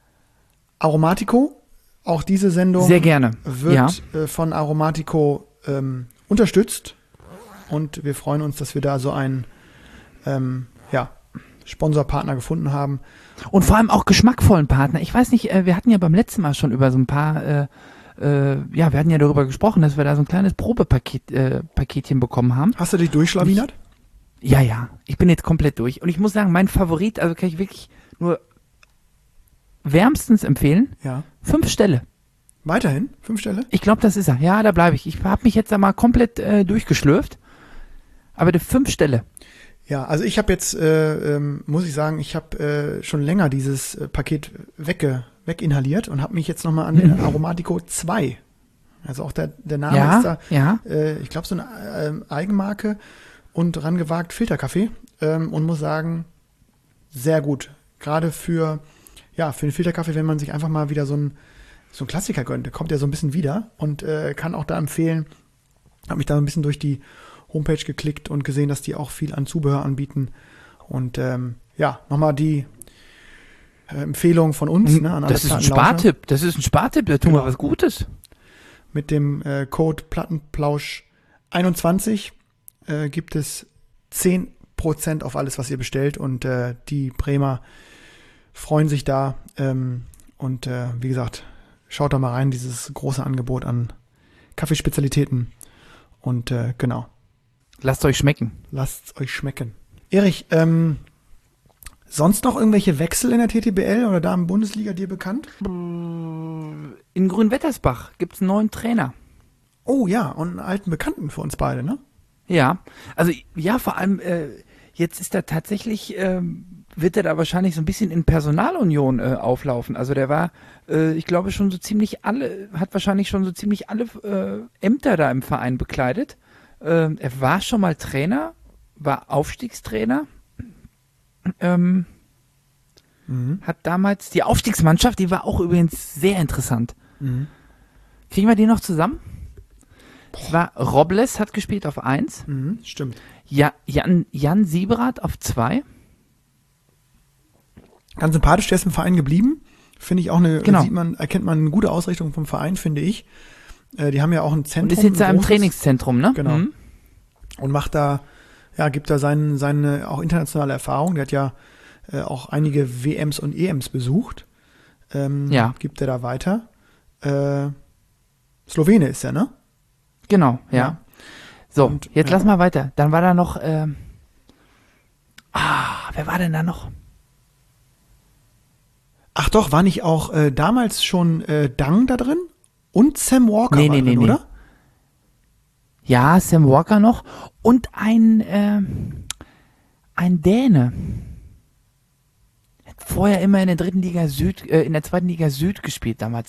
S2: Aromatico. Auch diese Sendung
S3: Sehr gerne.
S2: wird
S3: Ja.
S2: äh, von Aromatico ähm, unterstützt und wir freuen uns, dass wir da so einen ähm, ja, Sponsorpartner gefunden haben.
S3: Und vor allem auch geschmackvollen Partner. Ich weiß nicht, äh, wir hatten ja beim letzten Mal schon über so ein paar, äh, äh, ja, wir hatten ja darüber gesprochen, dass wir da so ein kleines Probepaket, äh, Paketchen bekommen haben.
S2: Hast du dich durchschlawinert?
S3: Ja, ja, ich bin jetzt komplett durch. Und ich muss sagen, mein Favorit, also kann ich wirklich nur wärmstens empfehlen,
S2: Ja.
S3: fünf Stelle.
S2: Weiterhin? Fünf Stelle?
S3: Ich glaube, das ist er. Ja, da bleibe ich. Ich habe mich jetzt da mal komplett äh, durchgeschlürft. Aber die fünf Stelle.
S2: Ja, also ich habe jetzt, äh, ähm, muss ich sagen, ich habe äh, schon länger dieses äh, Paket wegge weginhaliert und habe mich jetzt nochmal an den Aromatico zwei, also auch der, der Name
S3: Ja,
S2: ist da,
S3: ja.
S2: äh, ich glaube so eine ähm, Eigenmarke und rangewagt Filterkaffee ähm, und muss sagen, sehr gut. Gerade für, ja, für den Filterkaffee, wenn man sich einfach mal wieder so ein so ein Klassiker gönnt, der kommt ja so ein bisschen wieder und äh, kann auch da empfehlen, habe mich da ein bisschen durch die Homepage geklickt und gesehen, dass die auch viel an Zubehör anbieten. Und ähm, ja, nochmal die äh, Empfehlung von uns. Ne, an alle
S3: Das ist ein
S2: Plattenlauscher.
S3: Spartipp. Das ist ein Spartipp. Da tun
S2: Genau.
S3: wir was Gutes.
S2: Mit dem äh, Code Plattenplausch einundzwanzig äh, gibt es zehn Prozent auf alles, was ihr bestellt. Und äh, die Bremer freuen sich da. Ähm, und äh, wie gesagt, schaut da mal rein, dieses große Angebot an Kaffeespezialitäten. Und äh, genau,
S3: Lasst euch schmecken.
S2: lasst's euch schmecken. Erich, ähm, sonst noch irgendwelche Wechsel in der T T B L oder Damen-Bundesliga dir bekannt?
S3: In Grünwettersbach gibt es einen neuen Trainer.
S2: Oh ja, und einen alten Bekannten für uns beide, ne?
S3: Ja, also ja, vor allem äh, jetzt ist er tatsächlich, ähm, wird er da wahrscheinlich so ein bisschen in Personalunion äh, auflaufen. Also der war, äh, ich glaube schon so ziemlich alle, hat wahrscheinlich schon so ziemlich alle äh, Ämter da im Verein bekleidet. Ähm, er war schon mal Trainer, war Aufstiegstrainer. Ähm,
S2: Mhm.
S3: hat damals die Aufstiegsmannschaft, die war auch übrigens sehr interessant.
S2: Mhm.
S3: Kriegen wir die noch zusammen? Es war Robles hat gespielt auf eins.
S2: Mhm, stimmt.
S3: Ja, Jan, Jan Sieberath auf zwei.
S2: Ganz sympathisch, der ist im Verein geblieben. Finde ich auch eine,
S3: Genau.
S2: sieht man, erkennt man eine gute Ausrichtung vom Verein, finde ich. Äh, die haben ja auch ein Zentrum.
S3: Und ist jetzt da
S2: ein
S3: im
S2: großes,
S3: Trainingszentrum, ne?
S2: Genau.
S3: Mhm.
S2: Und macht da, ja, gibt da seinen, seine auch internationale Erfahrung. Der hat ja äh, auch einige W Ms und E Ms besucht. Ähm,
S3: Ja.
S2: Gibt er da weiter. Äh, Slowene ist er, ne?
S3: Genau, ja.
S2: Ja.
S3: So,
S2: Und,
S3: jetzt
S2: ja.
S3: lass mal weiter. Dann war da noch, ähm, ah, wer war denn da noch?
S2: Ach doch, war nicht auch äh, damals schon äh, Dang da drin? Und Sam Walker
S3: Nee,
S2: war
S3: nee,
S2: drin,
S3: nee, nee.
S2: oder?
S3: Ja, Sam Walker noch und ein, ähm, ein Däne. Hat vorher immer in der dritten Liga Süd, äh, in der zweiten Liga Süd gespielt, damals noch.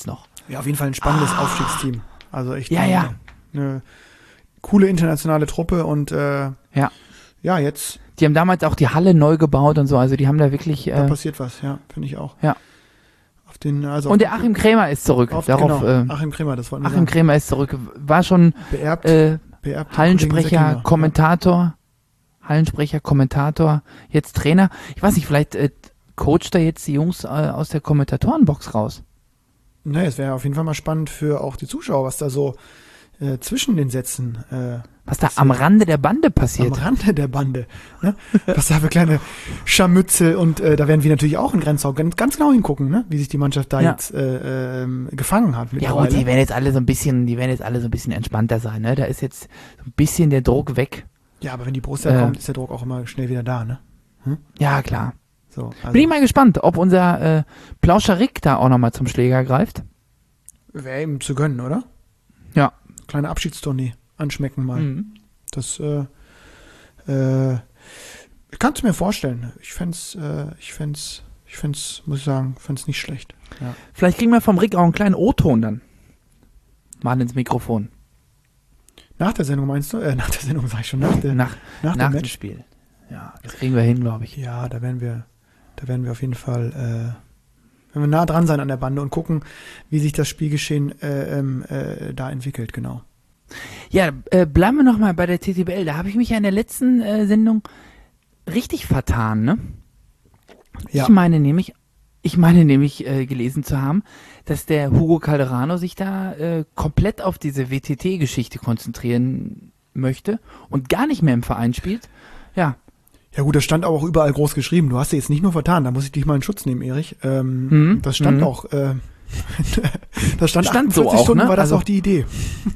S2: Ja, auf jeden Fall ein spannendes
S3: Ah.
S2: Aufstiegsteam. Also echt
S3: Ja,
S2: eine,
S3: ja.
S2: eine coole internationale Truppe und äh,
S3: Ja.
S2: ja, jetzt
S3: Die haben damals auch die Halle neu gebaut und so, also die haben da wirklich.
S2: da
S3: Äh,
S2: passiert was, ja, finde ich auch.
S3: Ja.
S2: Auf den, also
S3: und der Achim Krämer ist zurück.
S2: auf,
S3: Darauf,
S2: genau,
S3: äh,
S2: Achim Krämer, das wollten wir
S3: Achim
S2: sagen.
S3: Krämer ist zurück. War schon
S2: Beerbt,
S3: äh,
S2: beerbt den
S3: Hallensprecher,
S2: Kollegen Säckinger.
S3: Kommentator, Hallensprecher, Kommentator, jetzt Trainer. Ich weiß nicht, vielleicht äh, coacht er jetzt die Jungs äh, aus der Kommentatorenbox raus.
S2: Ja. Naja, es wäre auf jeden Fall mal spannend für auch die Zuschauer, was da so äh, zwischen den Sätzen äh,
S3: Was da am Rande der Bande passiert.
S2: am Rande der Bande. Ne? Was da für kleine Scharmützel und äh, da werden wir natürlich auch in Grenzau ganz, ganz genau hingucken, ne? Wie sich die Mannschaft da
S3: Ja.
S2: jetzt äh, ähm, gefangen hat.
S3: Ja
S2: mittlerweile.
S3: gut, die werden jetzt alle so ein bisschen, die werden jetzt alle so ein bisschen entspannter sein, ne? Da ist jetzt so ein bisschen der Druck weg.
S2: Ja, aber wenn die Borussia
S3: Äh.
S2: kommt, ist der Druck auch immer schnell wieder da, ne?
S3: Ja, klar.
S2: So, also,
S3: Bin ich mal gespannt, ob unser äh, Plauscherik da auch nochmal zum Schläger greift.
S2: wäre ihm zu gönnen, oder?
S3: Ja.
S2: Kleine Abschiedstournee. Anschmecken mal.
S3: Mhm.
S2: Das äh, äh, ich kann es mir vorstellen. Ich fänd's, äh, ich fänd's, ich fänd's, muss ich sagen, fänd's nicht schlecht. Ja.
S3: Vielleicht kriegen wir vom Rick auch einen kleinen O-Ton dann. Mal ins Mikrofon.
S2: Nach der Sendung meinst du? Äh, nach der Sendung sag ich schon, nach, der,
S3: Nach,
S2: nach,
S3: nach
S2: dem
S3: dem
S2: Match.
S3: Spiel. Ja, das kriegen wir hin, glaube ich.
S2: Ja, da werden wir, da werden wir auf jeden Fall, äh, wenn wir nah dran sein an der Bande und gucken, wie sich das Spielgeschehen äh, ähm, äh, da entwickelt, genau.
S3: Ja, äh, bleiben wir nochmal bei der T T B L. Da habe ich mich ja in der letzten äh, Sendung richtig vertan, ne?
S2: Ja.
S3: Ich meine nämlich, ich meine nämlich äh, gelesen zu haben, dass der Hugo Calderano sich da äh, komplett auf diese W T T-Geschichte konzentrieren möchte und gar nicht mehr im Verein spielt. Ja,
S2: Ja gut, das stand aber auch überall groß geschrieben. Du hast dich jetzt nicht nur vertan, da muss ich dich mal in Schutz nehmen, Erich. Ähm,
S3: Mhm.
S2: Das stand
S3: Mhm.
S2: auch, äh, das stand,
S3: Stand so
S2: achtundvierzig
S3: auch,
S2: Stunden
S3: ne?
S2: war das
S3: Also-
S2: auch die Idee.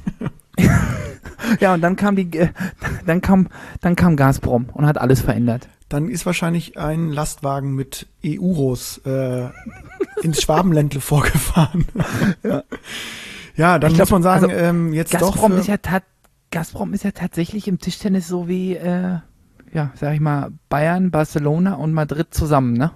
S3: ja und dann kam die, äh, dann kam, dann kam Gazprom und hat alles verändert.
S2: Dann ist wahrscheinlich ein Lastwagen mit E U-Ros äh, ins Schwabenländle vorgefahren. ja. ja, dann
S3: Ich glaub,
S2: muss man sagen,
S3: also,
S2: ähm, jetzt
S3: Gazprom
S2: doch für,
S3: ist ja tat, Gazprom ist ja tatsächlich im Tischtennis so wie, äh, ja, sag ich mal, Bayern, Barcelona und Madrid zusammen, ne?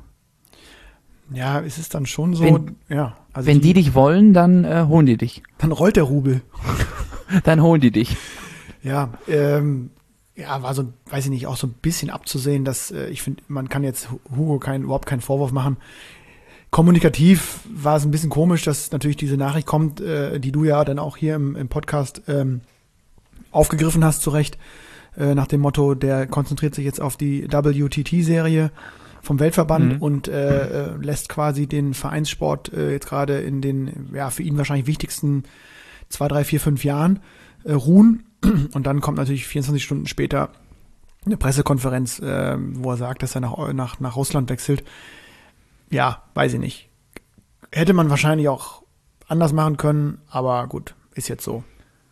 S2: ja, es ist dann schon so,
S3: Wenn-
S2: ja, also
S3: Wenn die, dich wollen, dann äh, holen die dich.
S2: dann rollt der Rubel.
S3: Dann holen die dich.
S2: Ja, ähm, ja, war so, weiß ich nicht, auch so ein bisschen abzusehen, dass äh, ich finde, man kann jetzt Hugo kein, überhaupt keinen Vorwurf machen. Kommunikativ war es ein bisschen komisch, dass natürlich diese Nachricht kommt, äh, die du ja dann auch hier im, im Podcast ähm, aufgegriffen hast, zu Recht, äh, nach dem Motto, der konzentriert sich jetzt auf die W T T-Serie vom Weltverband
S3: Mhm.
S2: und äh, äh, lässt quasi den Vereinssport äh, jetzt gerade in den, ja, für ihn wahrscheinlich wichtigsten zwei, drei, vier, fünf Jahren äh, ruhen. Und dann kommt natürlich vierundzwanzig Stunden später eine Pressekonferenz, äh, wo er sagt, dass er nach, nach, nach Russland wechselt. Ja, weiß ich nicht. Hätte man wahrscheinlich auch anders machen können, aber gut, ist jetzt so.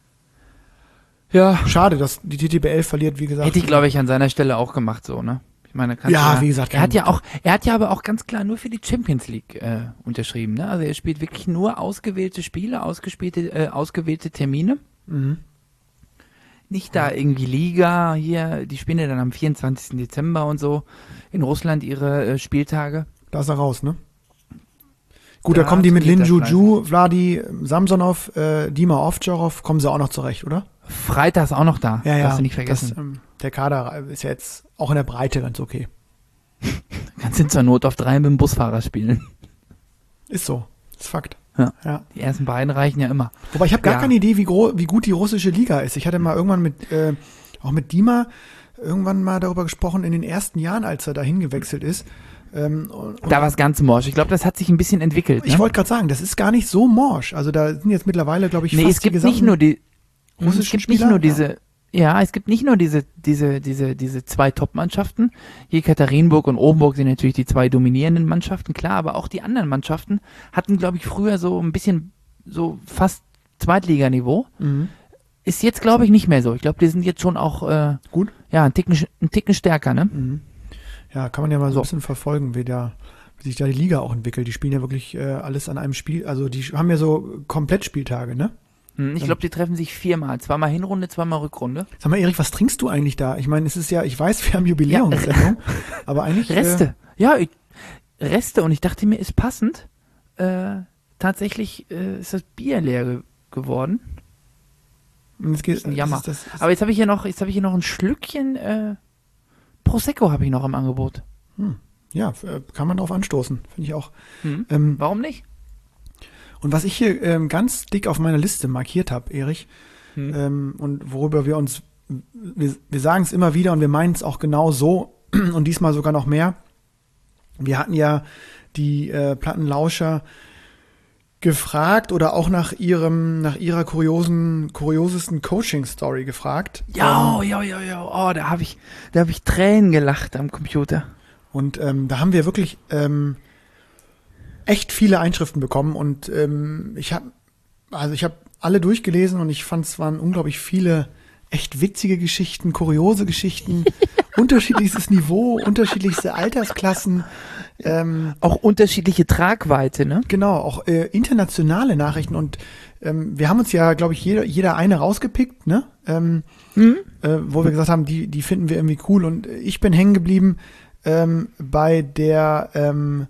S3: Ja.
S2: Schade, dass die T T B L verliert, wie gesagt.
S3: Hätte ich, glaube ich, an seiner Stelle auch gemacht, so, ne? Ich meine, kannst
S2: Ja,
S3: du
S2: wie gesagt,
S3: er hat
S2: kein-
S3: ja auch, er hat ja aber auch ganz klar nur für die Champions League äh, unterschrieben, ne? Also er spielt wirklich nur ausgewählte Spiele, ausgespielte, äh, ausgewählte Termine.
S2: Mhm.
S3: Nicht da irgendwie Liga hier, die spielen ja dann am vierundzwanzigsten Dezember und so in Russland ihre äh, Spieltage.
S2: Da ist er raus, ne? Gut, da,
S3: Da
S2: kommen die mit Lin
S3: trainiert er
S2: Juju, Vladi, Samsonov, äh, Dima Ovtcharov, kommen sie auch noch zurecht, oder?
S3: Freitag ist auch noch da,
S2: Ja, ja.
S3: darfst du nicht vergessen.
S2: Das, ähm, der Kader ist ja jetzt auch in der Breite ganz okay.
S3: Kannst du zur Not auf drei mit dem Busfahrer spielen.
S2: Ist so. Ist Fakt.
S3: Ja.
S2: ja.
S3: Die ersten beiden reichen ja immer.
S2: Wobei ich habe gar
S3: Ja.
S2: keine Idee, wie, gro- wie gut die russische Liga ist. Ich hatte mal irgendwann mit, äh, auch mit Dima, irgendwann mal darüber gesprochen, in den ersten Jahren, als er dahin gewechselt ist. Ähm, und, und
S3: Da war es ganz morsch. Ich glaube, das hat sich ein bisschen entwickelt.
S2: ich
S3: ne?
S2: wollte gerade sagen, das ist gar nicht so morsch. Also da sind jetzt mittlerweile, glaube ich,
S3: Nee,
S2: fast
S3: es gibt
S2: die
S3: nicht nur die es
S2: russischen
S3: gibt nicht
S2: Spieler?
S3: nur diese ja, es gibt nicht nur diese diese diese diese zwei Top-Mannschaften. Jekaterinburg und Orenburg sind natürlich die zwei dominierenden Mannschaften, klar, aber auch die anderen Mannschaften hatten, glaube ich, früher so ein bisschen so fast Zweitliganiveau.
S2: Mhm.
S3: Ist jetzt, glaube ich, nicht mehr so. Ich glaube, die sind jetzt schon auch äh,
S2: Gut.
S3: ja, ein Ticken ein Ticken stärker, ne?
S2: Mhm. Ja, kann man ja mal so
S3: So.
S2: ein bisschen verfolgen, wie, da, wie sich da die Liga auch entwickelt. Die spielen ja wirklich äh, alles an einem Spiel, also die haben ja so Komplettspieltage, ne?
S3: Hm, Ich glaube, die treffen sich viermal, zweimal Hinrunde, zweimal Rückrunde.
S2: Sag mal, Erik, was trinkst du eigentlich da? Ich meine, es ist ja, ich weiß, wir haben Jubiläumssendung, aber eigentlich.
S3: Reste. Ja, ich, Reste. Und ich dachte mir, ist passend. Äh, tatsächlich äh, ist das Bier leer ge- geworden.
S2: Und es geht,
S3: Das ist ein Jammer.
S2: Das ist, das ist,
S3: Aber jetzt habe ich hier noch, jetzt habe ich hier noch ein Schlückchen äh, Prosecco habe ich noch im Angebot.
S2: hm, ja, äh, kann man drauf anstoßen, finde ich auch.
S3: Hm.
S2: Ähm,
S3: Warum nicht?
S2: und was ich hier ähm, ganz dick auf meiner Liste markiert habe, Erich,
S3: Hm.
S2: ähm, und worüber wir uns, wir, wir sagen es immer wieder und wir meinen es auch genau so und diesmal sogar noch mehr. Wir hatten ja die äh, Plattenlauscher gefragt oder auch nach ihrem, nach ihrer kuriosen, kuriosesten Coaching-Story gefragt.
S3: Ja,
S2: Ähm,
S3: ja, ja, ja. Oh, da habe ich, da habe ich Tränen gelacht am Computer.
S2: Und ähm, da haben wir wirklich ähm, echt viele Einschriften bekommen und ähm, ich habe, also ich habe alle durchgelesen und ich fand, es waren unglaublich viele echt witzige Geschichten, kuriose Geschichten, unterschiedlichstes Niveau, unterschiedlichste Altersklassen. Ähm,
S3: Auch unterschiedliche Tragweite, ne?
S2: Genau, auch äh, internationale Nachrichten und ähm, wir haben uns ja, glaube ich, jeder, jeder eine rausgepickt, ne? Ähm,
S3: Mhm.
S2: äh, wo wir gesagt haben, die, die finden wir irgendwie cool und ich bin hängen geblieben ähm, bei der ähm,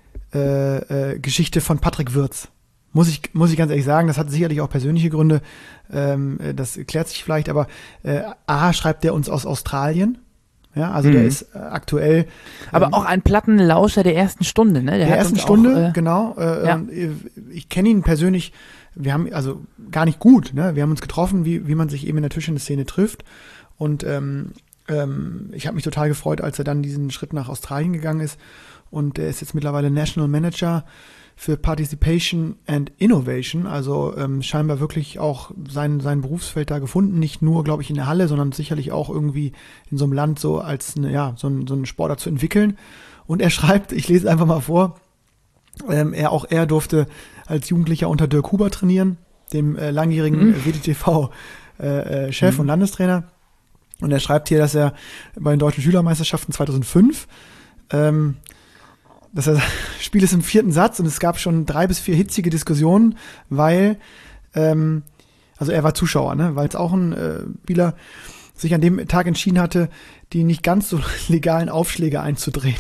S2: äh, äh, Geschichte von Patrick Wirtz. Muss ich, muss ich ganz ehrlich sagen, das hat sicherlich auch persönliche Gründe, ähm, äh, das klärt sich vielleicht, aber äh, A schreibt der uns aus Australien, ja, also
S3: Mhm.
S2: der ist äh, aktuell
S3: Aber
S2: ähm,
S3: auch ein Plattenlauscher der ersten Stunde, ne? Der,
S2: der
S3: hat
S2: ersten
S3: uns
S2: Stunde,
S3: auch, äh,
S2: genau. Äh,
S3: ja.
S2: und, äh, ich kenne ihn persönlich, wir haben, also gar nicht gut, ne? Wir haben uns getroffen, wie, wie man sich eben in der Tischtennis-Szene trifft. Und ähm, ähm, ich habe mich total gefreut, als er dann diesen Schritt nach Australien gegangen ist. Und er ist jetzt mittlerweile National Manager für Participation and Innovation, also ähm, scheinbar wirklich auch sein, sein Berufsfeld da gefunden, nicht nur, glaube ich, in der Halle, sondern sicherlich auch irgendwie in so einem Land so als eine, ja, so ein, so einen Sportler zu entwickeln. Und er schreibt, ich lese einfach mal vor, ähm, er auch er durfte als Jugendlicher unter Dirk Huber trainieren, dem äh, langjährigen
S3: Mhm.
S2: W D T V-Chef
S3: Mhm.
S2: und Landestrainer. Und er schreibt hier, dass er bei den deutschen Schülermeisterschaften zweitausendfünf ähm, dass das Spiel ist im vierten Satz und es gab schon drei bis vier hitzige Diskussionen, weil, ähm, also er war Zuschauer, ne, weil es auch ein äh, Spieler sich an dem Tag entschieden hatte, die nicht ganz so legalen Aufschläge einzudrehen.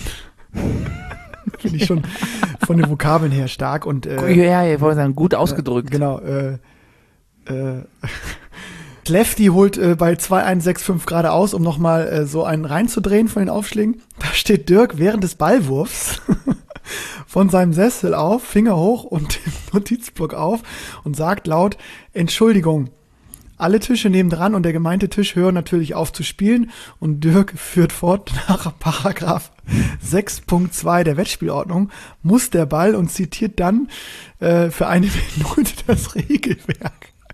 S2: Finde ich schon von den Vokabeln her stark und äh,
S3: ja, ich wollte sagen, gut ausgedrückt.
S2: Äh, genau, äh, äh, Lefty holt äh, bei zwei eins sechs fünf gerade aus, um nochmal äh, so einen reinzudrehen von den Aufschlägen. Da steht Dirk während des Ballwurfs von seinem Sessel auf, Finger hoch und den Notizblock auf und sagt laut, Entschuldigung, alle Tische nebendran und der gemeinte Tisch hören natürlich auf zu spielen und Dirk führt fort, nach Paragraph sechs Punkt zwei der Wettspielordnung muss der Ball und zitiert dann äh, für eine Minute das Regelwerk.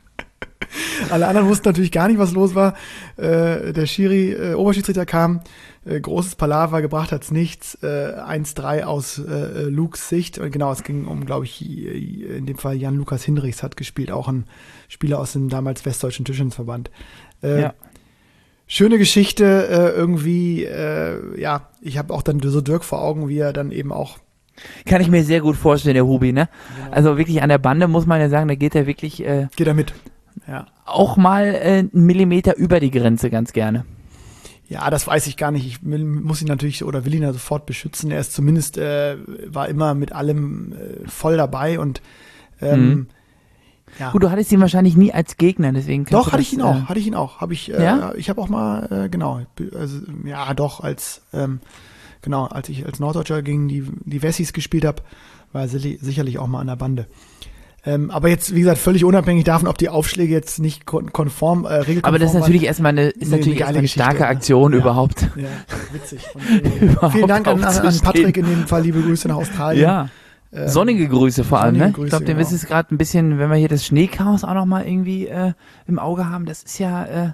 S2: Alle anderen wussten natürlich gar nicht, was los war. Äh, der Schiri, äh, Oberschiedsrichter kam, äh, großes Palaver, gebracht hat's nichts. Äh, eins drei aus äh, Lukes Sicht. Und genau, es ging um, glaube ich, in dem Fall Jan-Lukas Hinrichs hat gespielt, auch ein Spieler aus dem damals Westdeutschen Tischtennisverband. Äh,
S3: Ja.
S2: Schöne Geschichte, äh, irgendwie, äh, ja, ich habe auch dann so Dirk vor Augen, wie er dann eben auch
S3: Kann ich mir sehr gut vorstellen, der Hubi, ne? Also wirklich an der Bande muss man ja sagen, da geht er wirklich äh,
S2: geht er mit. Ja.
S3: auch mal äh, einen Millimeter über die Grenze ganz gerne.
S2: Ja, das weiß ich gar nicht. Ich will, muss ihn natürlich oder will ihn ja sofort beschützen. Er ist zumindest, äh, war immer mit allem äh, voll dabei und ähm,
S3: Mhm.
S2: ja.
S3: Gut, du hattest ihn wahrscheinlich nie als Gegner, deswegen kannst
S2: Doch,
S3: du
S2: hatte
S3: das,
S2: ich ihn auch,
S3: äh,
S2: hatte ich ihn auch. Habe ich, äh,
S3: Ja?
S2: ich habe auch mal, äh, genau, also, ja doch, als, ähm, genau, als ich als Norddeutscher gegen die, die Wessis gespielt habe, war er sicherlich sicherlich auch mal an der Bande. Ähm, aber jetzt, wie gesagt, völlig unabhängig davon, ob die Aufschläge jetzt nicht kon konform, äh, regelkonform
S3: Aber das ist natürlich
S2: waren.
S3: erstmal eine, ist
S2: Nee,
S3: natürlich
S2: eine geile
S3: erstmal eine
S2: Geschichte,
S3: starke
S2: ne?
S3: Aktion
S2: Ja.
S3: überhaupt.
S2: Ja, witzig. Und, äh,
S3: Überhaupt
S2: vielen Dank an, an, an
S3: aufzustehen.
S2: Patrick in dem Fall, liebe Grüße nach Australien.
S3: Ja.
S2: Ähm,
S3: Sonnige Grüße vor allem,
S2: sonnige
S3: ne?
S2: Grüße,
S3: Ich glaube, dem
S2: genau.
S3: ist es gerade ein bisschen, wenn wir hier das Schneechaos auch noch mal irgendwie äh, im Auge haben, das ist ja, äh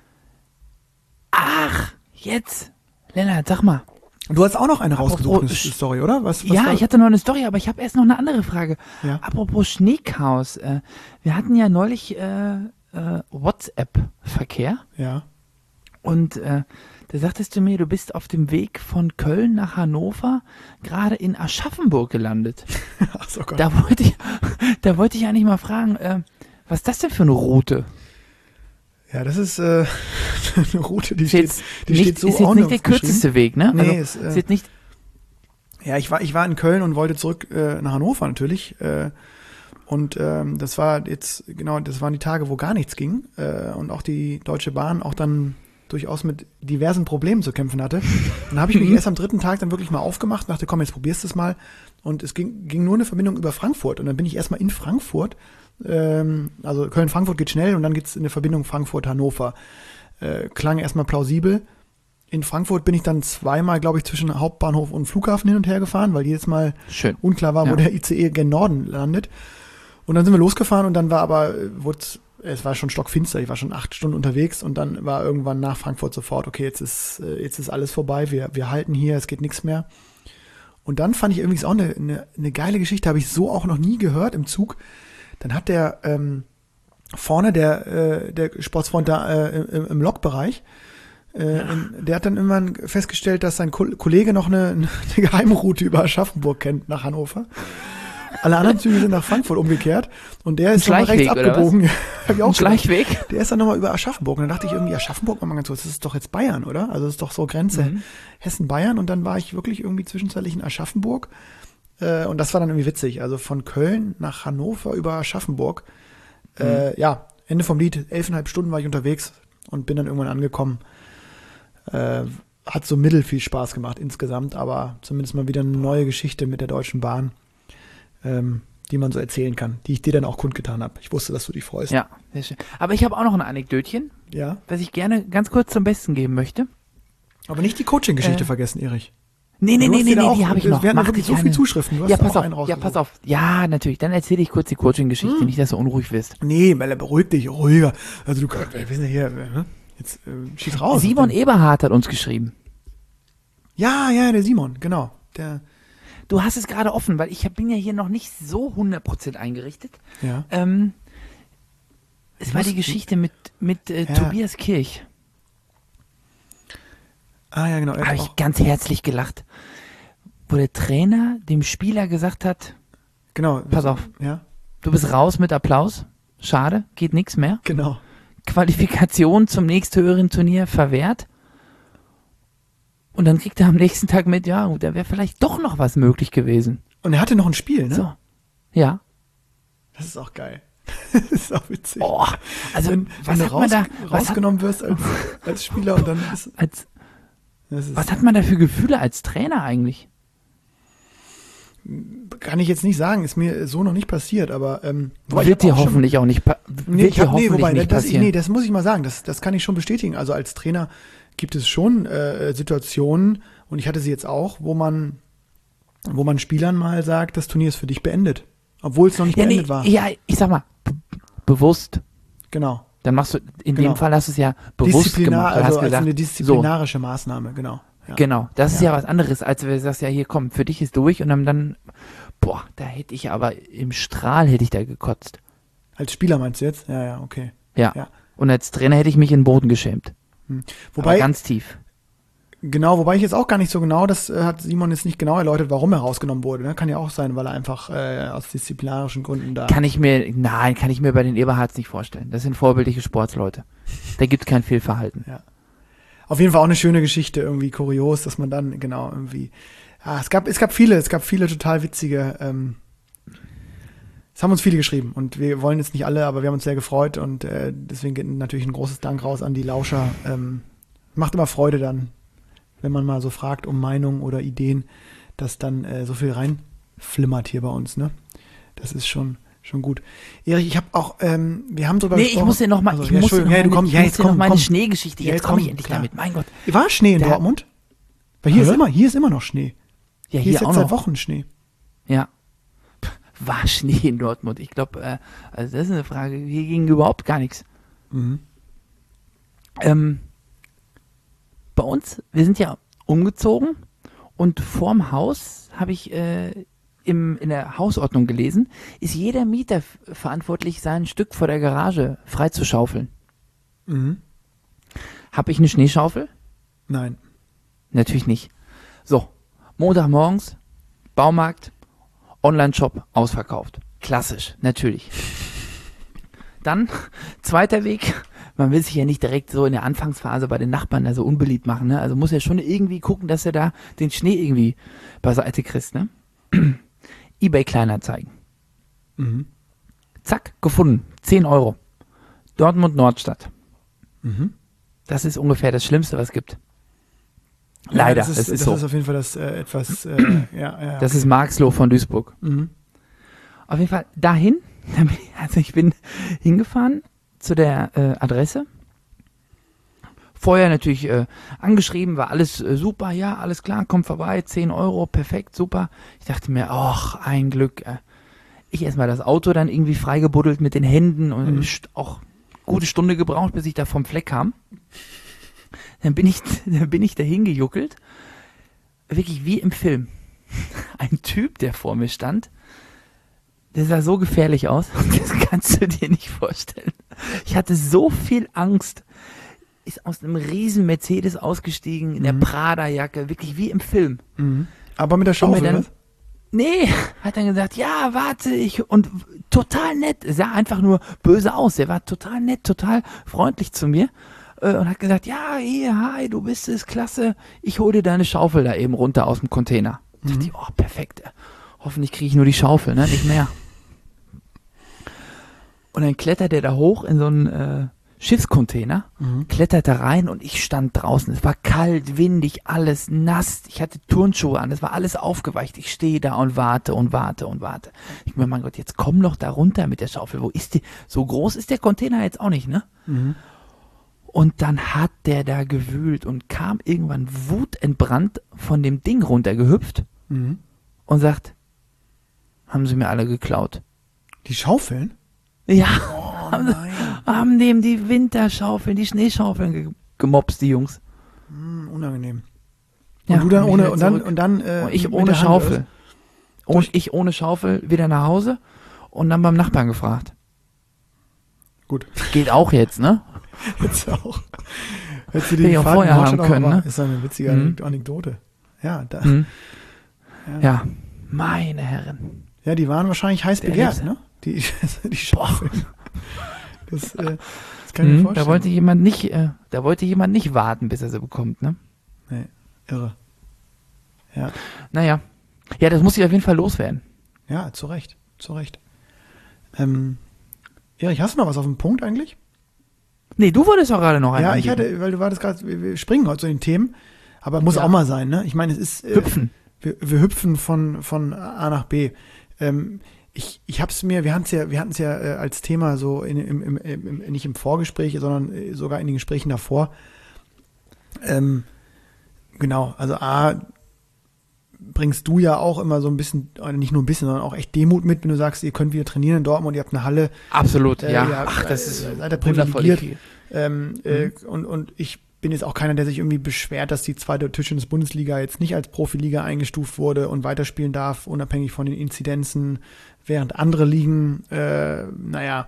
S3: ach, jetzt, Lennart, sag mal.
S2: Du hast auch noch eine
S3: Apropos
S2: rausgesucht, eine
S3: Sch-
S2: Story, oder? Was, was
S3: Ja,
S2: war-
S3: ich hatte noch eine Story, aber ich habe erst noch eine andere Frage.
S2: Ja.
S3: Apropos Schneechaos, äh, wir hatten ja neulich äh, äh, WhatsApp-Verkehr
S2: Ja.
S3: und äh, da sagtest du mir, du bist auf dem Weg von Köln nach Hannover gerade in Aschaffenburg gelandet.
S2: Ach so, Gott.
S3: Da wollte ich, da wollte ich eigentlich mal fragen, äh, was ist das denn für eine Route?
S2: Ja, das ist äh, eine Route, die
S3: Ist
S2: steht,
S3: jetzt
S2: die
S3: nicht,
S2: steht so
S3: ist jetzt
S2: auch
S3: nicht der
S2: nirgends geschrieben.
S3: kürzeste Weg, ne?
S2: Nee,
S3: also,
S2: ist, äh,
S3: ist jetzt nicht,
S2: Ja, ich war, ich war in Köln und wollte zurück äh, nach Hannover natürlich. Äh, Und ähm, das war jetzt, genau, das waren die Tage, wo gar nichts ging äh, und auch die Deutsche Bahn auch dann durchaus mit diversen Problemen zu kämpfen hatte. Dann habe ich mich erst am dritten Tag dann wirklich mal aufgemacht, dachte, komm, jetzt probierst du es mal. Und es ging, ging nur eine Verbindung über Frankfurt. Und dann bin ich erstmal in Frankfurt, ähm, also Köln-Frankfurt geht schnell und dann geht's in eine Verbindung Frankfurt-Hannover. Äh, klang erstmal plausibel. In Frankfurt bin ich dann zweimal, glaube ich, zwischen Hauptbahnhof und Flughafen hin und her gefahren, weil jedes Mal
S3: Schön.
S2: unklar war, wo
S3: Ja.
S2: der I C E gen Norden landet. Und dann sind wir losgefahren und dann war aber, wurd's, es war schon stockfinster, ich war schon acht Stunden unterwegs und dann war irgendwann nach Frankfurt sofort, okay, jetzt ist, äh, jetzt ist alles vorbei, wir, wir halten hier, es geht nichts mehr. Und dann fand ich übrigens auch eine, eine, eine geile Geschichte, habe ich so auch noch nie gehört im Zug. Dann hat der ähm, vorne, der, äh, der Sportsfreund da äh, im, im Lokbereich, äh, in, der hat dann irgendwann festgestellt, dass sein Ko- Kollege noch eine, eine Geheimroute über Aschaffenburg kennt nach Hannover. Alle anderen Züge sind nach Frankfurt umgekehrt und der ist nochmal rechts
S3: Schleichweg, oder
S2: abgebogen. Hab ich auch
S3: Ein
S2: gedacht.
S3: Schleichweg?
S2: Der ist dann nochmal über Aschaffenburg. Und dann dachte ich irgendwie, Aschaffenburg, mal ganz kurz, das ist doch jetzt Bayern, oder? Also das ist doch so Grenze
S3: Mhm.
S2: Hessen-Bayern. Und dann war ich wirklich irgendwie zwischenzeitlich in Aschaffenburg. Äh, und das war dann irgendwie witzig. Also von Köln nach Hannover über Aschaffenburg. Äh, ja, Ende vom Lied, elfeinhalb Stunden war ich unterwegs und bin dann irgendwann angekommen. Äh, hat so mittel viel Spaß gemacht insgesamt, aber zumindest mal wieder eine neue Geschichte mit der Deutschen Bahn. Ähm, die man so erzählen kann, die ich dir dann auch kundgetan habe. Ich wusste, dass du dich freust.
S3: Ja, sehr schön. Aber ich habe auch noch ein Anekdötchen,
S2: Ja.
S3: was ich gerne ganz kurz zum Besten geben möchte.
S2: Aber nicht die Coaching-Geschichte
S3: Äh,
S2: vergessen, Erich.
S3: Nee, nee,
S2: Du
S3: nee,
S2: hast
S3: nee,
S2: dir da
S3: nee,
S2: auch-
S3: die habe ich
S2: wir
S3: noch.
S2: hatten ja
S3: Mach
S2: wirklich
S3: dich
S2: so viele
S3: eine-
S2: Zuschriften. Du hast
S3: ja,
S2: da
S3: pass
S2: auch
S3: auf,
S2: einen
S3: ja,
S2: rausgesucht.
S3: pass auf. Ja, natürlich. Dann erzähle ich kurz die Coaching-Geschichte,
S2: Hm.
S3: nicht, dass du unruhig wirst.
S2: Nee, Melle, beruhig dich, ruhiger. Also du, wir wissen ja hier, äh, jetzt äh, schieß raus.
S3: Simon Eberhardt hat uns geschrieben.
S2: Ja, ja, der Simon, genau. Der,
S3: Du hast es gerade offen, weil ich hab- bin ja hier noch nicht so hundert Prozent eingerichtet.
S2: ja.
S3: Ähm, es
S2: Ich
S3: war
S2: muss-
S3: die Geschichte mit, mit äh,
S2: Ja.
S3: Tobias Kirch.
S2: Ah, ja, genau. er
S3: Da
S2: hat
S3: habe
S2: auch-
S3: ich ganz herzlich gelacht. Wo der Trainer dem Spieler gesagt hat,
S2: Genau.
S3: pass auf,
S2: Ja,
S3: du bist raus mit Applaus. Schade, geht nichts mehr.
S2: genau.
S3: Qualifikation zum nächsthöheren Turnier verwehrt. Und dann kriegt er am nächsten Tag mit, ja, gut, da wäre vielleicht doch noch was möglich gewesen.
S2: Und er hatte noch ein Spiel, ne?
S3: So. Ja.
S2: Das ist auch geil. Das ist auch witzig.
S3: Oh, also,
S2: wenn,
S3: was
S2: wenn du
S3: hat man
S2: raus,
S3: da, was hat,
S2: rausgenommen wirst als, als Spieler und dann ist,
S3: als,
S2: das ist
S3: was hat man da für Gefühle als Trainer eigentlich?
S2: kann ich jetzt nicht sagen, ist mir so noch nicht passiert, aber ähm, wobei ich
S3: Wird
S2: hab
S3: dir
S2: auch schon-
S3: hoffentlich auch nicht, pa-
S2: Nee,
S3: wird
S2: ich
S3: dir
S2: hab, nee,
S3: hoffentlich
S2: wobei,
S3: nicht
S2: das,
S3: passieren.
S2: nee, das muss ich mal sagen, das, das kann ich schon bestätigen. Also als Trainer gibt es schon äh, Situationen, und ich hatte sie jetzt auch, wo man, wo man Spielern mal sagt, das Turnier ist für dich beendet, obwohl es noch nicht
S3: ja, nee,
S2: beendet war.
S3: ja, ich sag mal, b- bewusst.
S2: Genau.
S3: Dann machst du, in
S2: Genau.
S3: dem Fall hast du es ja bewusst
S2: Disziplinar,
S3: gemacht. Du
S2: also
S3: hast
S2: als
S3: gesagt,
S2: eine disziplinarische Maßnahme, genau. Ja.
S3: so, genau, das ist
S2: Ja.
S3: ja was anderes, als wenn du sagst, ja, hier komm, für dich ist durch und dann, dann, boah, da hätte ich aber im Strahl hätte ich da gekotzt.
S2: Als Spieler meinst du jetzt? Ja, ja, okay.
S3: Ja.
S2: Ja.
S3: Und als Trainer hätte ich mich in den Boden geschämt.
S2: Wobei,
S3: aber ganz tief.
S2: genau, wobei ich jetzt auch gar nicht so genau, das äh, hat Simon jetzt nicht genau erläutert, warum er rausgenommen wurde. Ne? Kann ja auch sein, weil er einfach äh, aus disziplinarischen Gründen da.
S3: Kann ich mir, nein, kann ich mir bei den Eberhards nicht vorstellen. Das sind vorbildliche Sportsleute. Da gibt es kein Fehlverhalten.
S2: Auf jeden Fall auch eine schöne Geschichte, irgendwie kurios, dass man dann genau irgendwie. Ja, es gab, es gab viele, es gab viele total witzige. Ähm, es haben uns viele geschrieben und wir wollen jetzt nicht alle, aber wir haben uns sehr gefreut und äh, deswegen geht natürlich ein großes Dank raus an die Lauscher. Ähm, macht immer Freude dann, wenn man mal so fragt um Meinungen oder Ideen, dass dann äh, so viel reinflimmert hier bei uns, ne? Das ist schon schon gut. Erich, ich habe auch, ähm, wir haben drüber
S3: Nee,
S2: gesprochen.
S3: ich muss dir noch mal,
S2: Also,
S3: ich
S2: ja,
S3: muss dir noch
S2: Entschuldigung, ja, du
S3: meine,
S2: komm,
S3: ich
S2: ja,
S3: muss
S2: jetzt
S3: dir noch
S2: komm,
S3: meine
S2: komm.
S3: Schneegeschichte,
S2: Ja,
S3: jetzt
S2: jetzt
S3: komme ich
S2: komm,
S3: endlich
S2: klar.
S3: damit, mein Gott.
S2: War Schnee in
S3: Der-
S2: Dortmund? Weil hier
S3: Hä?
S2: ist immer, hier ist immer noch Schnee.
S3: Ja,
S2: Hier,
S3: hier,
S2: ist jetzt
S3: auch
S2: seit
S3: noch.
S2: Wochen Schnee.
S3: Ja. War Schnee in Dortmund. Ich glaube, äh, also das ist eine Frage, hier ging überhaupt gar nichts.
S2: Mhm.
S3: Ähm, bei uns, wir sind ja umgezogen und vorm Haus habe ich äh, im, in der Hausordnung gelesen, ist jeder Mieter f- verantwortlich, sein Stück vor der Garage freizuschaufeln.
S2: Mhm.
S3: Habe ich eine Schneeschaufel?
S2: Nein.
S3: Natürlich nicht. So, Montagmorgens, Baumarkt, Online-Shop, ausverkauft. Klassisch, natürlich. Dann, zweiter Weg, man will sich ja nicht direkt so in der Anfangsphase bei den Nachbarn da so unbeliebt machen, ne? Also muss ja schon irgendwie gucken, dass er da den Schnee irgendwie beiseite kriegst, ne? eBay Kleinanzeigen.
S2: Mhm.
S3: Zack, gefunden. zehn Euro. Dortmund Nordstadt.
S2: Mhm.
S3: Das ist ungefähr das Schlimmste, was es gibt. Leider,
S2: ja, das ist,
S3: das ist
S2: das
S3: so.
S2: ist auf jeden Fall das äh, etwas, äh, ja, ja.
S3: Das ist Marxloh von Duisburg.
S2: Mhm.
S3: Auf jeden Fall dahin, also ich bin hingefahren zu der äh, Adresse. Vorher natürlich äh, angeschrieben, war alles äh, super, ja, alles klar, komm vorbei, zehn Euro, perfekt, super. Ich dachte mir, ach, ein Glück. Äh. Ich erstmal das Auto dann irgendwie freigebuddelt mit den Händen und
S2: Mhm.
S3: auch gute Stunde gebraucht, bis ich da vom Fleck kam. Dann bin ich, dann bin ich da hingejuckelt. Wirklich wie im Film. Ein Typ, der vor mir stand, der sah so gefährlich aus. Das kannst du dir nicht vorstellen. Ich hatte so viel Angst. Ist aus einem riesen Mercedes ausgestiegen, in der
S2: Mhm.
S3: Prada-Jacke, wirklich wie im Film.
S2: Mhm. Aber mit der
S3: Und
S2: Schaufel,
S3: mir dann-
S2: was?
S3: Nee, hat dann gesagt, ja, warte, ich, und total nett, er sah einfach nur böse aus, er war total nett, total freundlich zu mir äh, und hat gesagt, ja, hier, hi, du bist es, klasse, ich hole dir deine Schaufel da eben runter aus dem Container.
S2: Mhm.
S3: Dachte ich, oh, perfekt, äh, hoffentlich kriege ich nur die Schaufel, ne, nicht mehr. Und dann klettert er da hoch in so einen äh, Schiffscontainer,
S2: Mhm.
S3: klettert da rein und ich stand draußen. Es war kalt, windig, alles nass. Ich hatte Turnschuhe an, es war alles aufgeweicht. Ich stehe da und warte und warte und warte. Ich mir, mein Gott, jetzt komm doch da runter mit der Schaufel. Wo ist die? So groß ist der Container jetzt auch nicht, ne?
S2: Mhm.
S3: Und dann hat der da gewühlt und kam irgendwann wutentbrannt von dem Ding runtergehüpft
S2: Mhm.
S3: und sagt, haben sie mir alle geklaut.
S2: Die Schaufeln?
S3: Ja,
S2: Oh
S3: haben,
S2: nein.
S3: haben dem die Winterschaufeln, die Schneeschaufeln ge gemobst, die Jungs.
S2: Hm, unangenehm.
S3: Ja,
S2: und du dann
S3: mich
S2: ohne,
S3: wieder
S2: und dann,
S3: zurück.
S2: und dann, äh,
S3: Und ich
S2: mit
S3: ohne
S2: der Hand,
S3: Schaufel. Und
S2: Durch-
S3: ich ohne Schaufel wieder nach Hause und dann beim Nachbarn gefragt.
S2: Gut.
S3: Geht auch jetzt, ne?
S2: Jetzt auch. Hättest du
S3: Hätte ich auch
S2: Fahrt
S3: vorher
S2: in
S3: haben
S2: Nordstadt
S3: können,
S2: auch, aber
S3: ne?
S2: Ist eine witzige
S3: Mhm.
S2: Anekdote. Ja, da,
S3: Hm.
S2: ja.
S3: Ja, meine Herren.
S2: ja, die waren wahrscheinlich heiß
S3: Der
S2: begehrt,
S3: Hipster.
S2: ne? Die, die Schaufeln. Das, äh, das kann ich mir
S3: Hm,
S2: vorstellen.
S3: da wollte jemand nicht, äh, da wollte jemand nicht warten, bis er sie bekommt, ne?
S2: Nee, irre. Ja,
S3: Naja. Ja, das muss ich auf jeden Fall loswerden.
S2: ja, zu Recht, zu Recht. Ähm, Erich, hast du noch was auf dem Punkt eigentlich?
S3: Nee, du wolltest doch gerade noch einen
S2: Ja, ich
S3: angeben.
S2: hatte, weil du wartest gerade, wir, wir springen heute zu den Themen, aber muss
S3: Ja.
S2: auch mal sein, ne? Ich meine, es ist äh,
S3: Hüpfen.
S2: Wir, wir hüpfen von, von A nach B. Ähm, ich ich habe es mir, wir hatten es ja, wir hatten es ja äh, als Thema so in, im, im, im, nicht im Vorgespräch, sondern äh, sogar in den Gesprächen davor. Ähm, genau, also A, bringst du ja auch immer so ein bisschen, oder nicht nur ein bisschen, sondern auch echt Demut mit, wenn du sagst, ihr könnt wieder trainieren in Dortmund, ihr habt eine Halle.
S3: Absolut,
S2: Äh,
S3: ja.
S2: ja,
S3: Ach, das
S2: äh,
S3: ist
S2: seid ihr
S3: wundervoll.
S2: privilegiert. Ähm, äh, und, und ich bin jetzt auch keiner, der sich irgendwie beschwert, dass die zweite Tischtennis-Bundesliga jetzt nicht als Profiliga eingestuft wurde und weiterspielen darf, unabhängig von den Inzidenzen, während andere Ligen, äh, naja,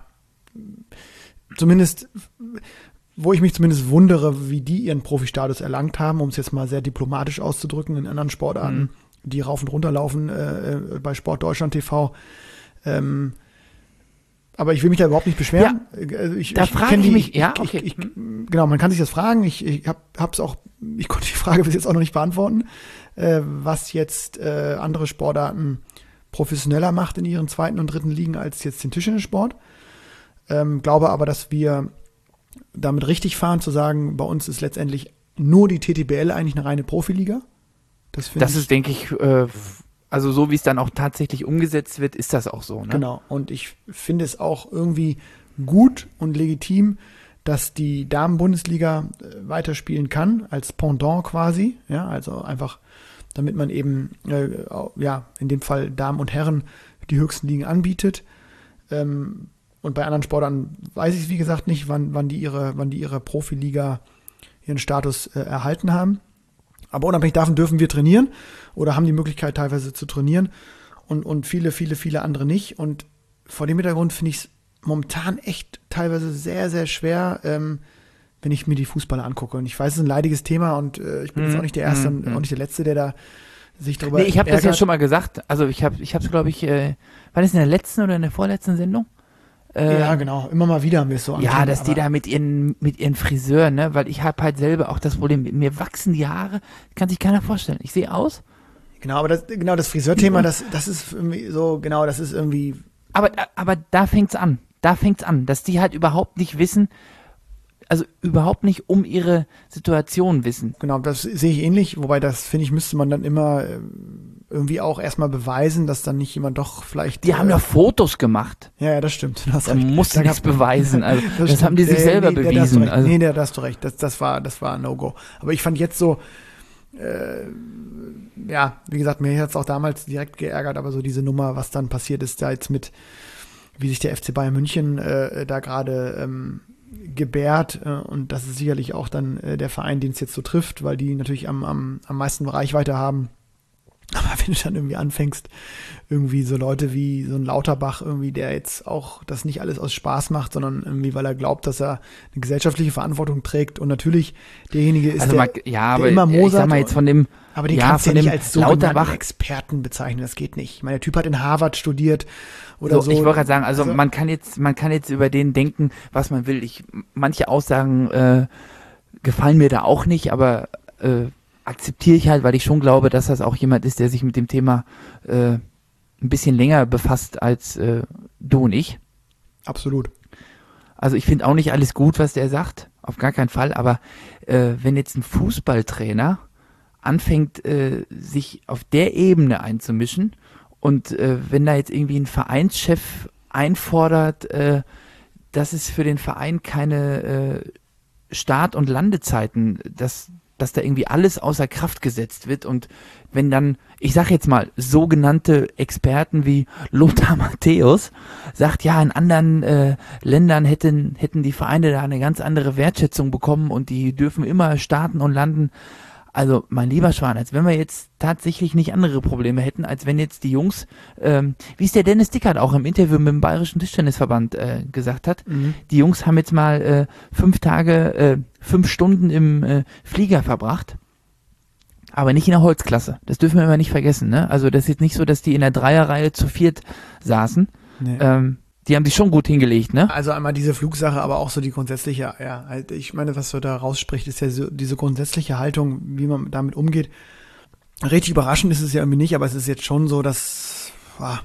S2: zumindest, wo ich mich zumindest wundere, wie die ihren Profistatus erlangt haben, um es jetzt mal sehr diplomatisch auszudrücken, in anderen Sportarten,
S3: Mhm.
S2: die rauf und runter laufen äh, bei Sport Deutschland T V. Ähm, aber ich will mich da überhaupt nicht beschweren. Also ich,
S3: Da
S2: ich
S3: frage
S2: kenn
S3: ich
S2: die,
S3: mich- ja,
S2: ich,
S3: okay.
S2: ich, ich, genau, man kann sich das fragen. Ich, ich hab, hab's auch, ich konnte die Frage bis jetzt auch noch nicht beantworten, äh, was jetzt äh, andere Sportarten professioneller macht in ihren zweiten und dritten Ligen als jetzt den Tischtennissport. Ähm, glaube aber, dass wir damit richtig fahren, zu sagen, bei uns ist letztendlich nur die T T B L eigentlich eine reine Profiliga. Das, find
S3: Das
S2: ich,
S3: ist, denke ich, äh, also so wie es dann auch tatsächlich umgesetzt wird, ist das auch so. Ne?
S2: Genau. Und ich finde es auch irgendwie gut und legitim, dass die Damen-Bundesliga äh, weiterspielen kann, als Pendant quasi. Ja, also einfach, damit man eben, äh, au- ja, in dem Fall Damen und Herren die höchsten Ligen anbietet. Ähm, und bei anderen Sportarten weiß ich es, wie gesagt, nicht, wann, wann die ihre, wann die ihre Profiliga ihren Status äh, erhalten haben. Aber unabhängig davon dürfen wir trainieren oder haben die Möglichkeit teilweise zu trainieren und, und viele, viele, viele andere nicht. Und vor dem Hintergrund finde ich es momentan echt teilweise sehr, sehr schwer, ähm, wenn ich mir die Fußballer angucke. Und ich weiß, es ist ein leidiges Thema und äh, ich bin
S3: Mhm.
S2: jetzt auch nicht der Erste
S3: Mhm.
S2: und auch nicht der Letzte, der da sich darüber
S3: Nee, ich habe das ja
S2: ärgert.
S3: schon mal gesagt. Also ich habe, ich habe es, glaube ich, äh, war das in der letzten oder in der vorletzten Sendung? Äh,
S2: Ja, genau. Immer mal wieder haben wir es so am
S3: Ja,
S2: Thema,
S3: dass die
S2: aber-
S3: da mit ihren, mit ihren Friseuren, ne, weil ich habe halt selber auch das Problem, mir wachsen die Haare, kann sich keiner vorstellen. Ich sehe aus.
S2: Genau, aber das, genau das Friseurthema, das, das ist irgendwie so, genau, das ist irgendwie
S3: Aber, aber da fängt's an. Da fängt's an, dass die halt überhaupt nicht wissen, also überhaupt nicht um ihre Situation wissen.
S2: Genau, das sehe ich ähnlich, wobei das, finde ich, müsste man dann immer äh, irgendwie auch erstmal beweisen, dass dann nicht jemand doch vielleicht...
S3: Die
S2: äh,
S3: haben ja Fotos gemacht.
S2: Ja, ja, das stimmt. Das
S3: Da musst du nichts beweisen. Also, das
S2: stimmt.
S3: haben die sich
S2: Äh,
S3: selber
S2: nee, da hast du
S3: bewiesen.
S2: recht.
S3: Also,
S2: Nee, da da hast du recht. Das, das war, das war ein No-Go. Aber ich fand jetzt so, äh, ja, wie gesagt, mir hat es auch damals direkt geärgert, aber so diese Nummer, was dann passiert ist, da jetzt mit, wie sich der F C Bayern München äh, da gerade ähm, gebärt, äh, und das ist sicherlich auch dann äh, der Verein, den es jetzt so trifft, weil die natürlich am, am, am meisten Reichweite haben. Aber wenn du dann irgendwie anfängst, irgendwie so Leute wie so ein Lauterbach irgendwie, der jetzt auch das nicht alles aus Spaß macht, sondern irgendwie, weil er glaubt, dass er eine gesellschaftliche Verantwortung trägt und natürlich derjenige ist,
S3: also
S2: der,
S3: man, ja, aber
S2: der immer
S3: ich
S2: mosert.
S3: sag mal jetzt von dem,
S2: Aber den
S3: ja,
S2: kannst du
S3: von
S2: ja nicht
S3: dem
S2: als sogenannten
S3: Lauterbach,
S2: Experten bezeichnen, das geht nicht. Ich meine, der Typ hat in Harvard studiert oder so.
S3: so, ich wollte gerade sagen, also,
S2: Also-
S3: man kann jetzt, man kann jetzt über den denken, was man will. Ich, manche Aussagen äh, gefallen mir da auch nicht, aber äh, akzeptiere ich halt, weil ich schon glaube, dass das auch jemand ist, der sich mit dem Thema äh, ein bisschen länger befasst als äh, du und ich.
S2: Absolut.
S3: Also ich finde auch nicht alles gut, was der sagt, auf gar keinen Fall, aber äh, wenn jetzt ein Fußballtrainer anfängt, äh, sich auf der Ebene einzumischen und äh, wenn da jetzt irgendwie ein Vereinschef einfordert, äh, dass es für den Verein keine äh, Start- und Landezeiten, dass, dass da irgendwie alles außer Kraft gesetzt wird und wenn dann, ich sag jetzt mal, sogenannte Experten wie Lothar Matthäus sagt, ja, in anderen äh, Ländern hätten, hätten die Vereine da eine ganz andere Wertschätzung bekommen und die dürfen immer starten und landen. Also, mein lieber Schwan, als wenn wir jetzt tatsächlich nicht andere Probleme hätten, als wenn jetzt die Jungs, ähm, wie es der Dennis Dickert auch im Interview mit dem Bayerischen Tischtennisverband äh, gesagt hat,
S2: Mhm.
S3: die Jungs haben jetzt mal äh, fünf Tage, äh, fünf Stunden im äh, Flieger verbracht, aber nicht in der Holzklasse. Das dürfen wir immer nicht vergessen, ne? Also, das ist jetzt nicht so, dass die in der Dreierreihe zu viert saßen.
S2: Nee.
S3: Ähm, die haben sich schon gut hingelegt, ne?
S2: Also einmal diese Flugsache, aber auch so die grundsätzliche, ja, halt, ich meine, was so da rausspricht, ist ja so diese grundsätzliche Haltung, wie man damit umgeht. Richtig überraschend ist es ja irgendwie nicht, aber es ist jetzt schon so, dass ah,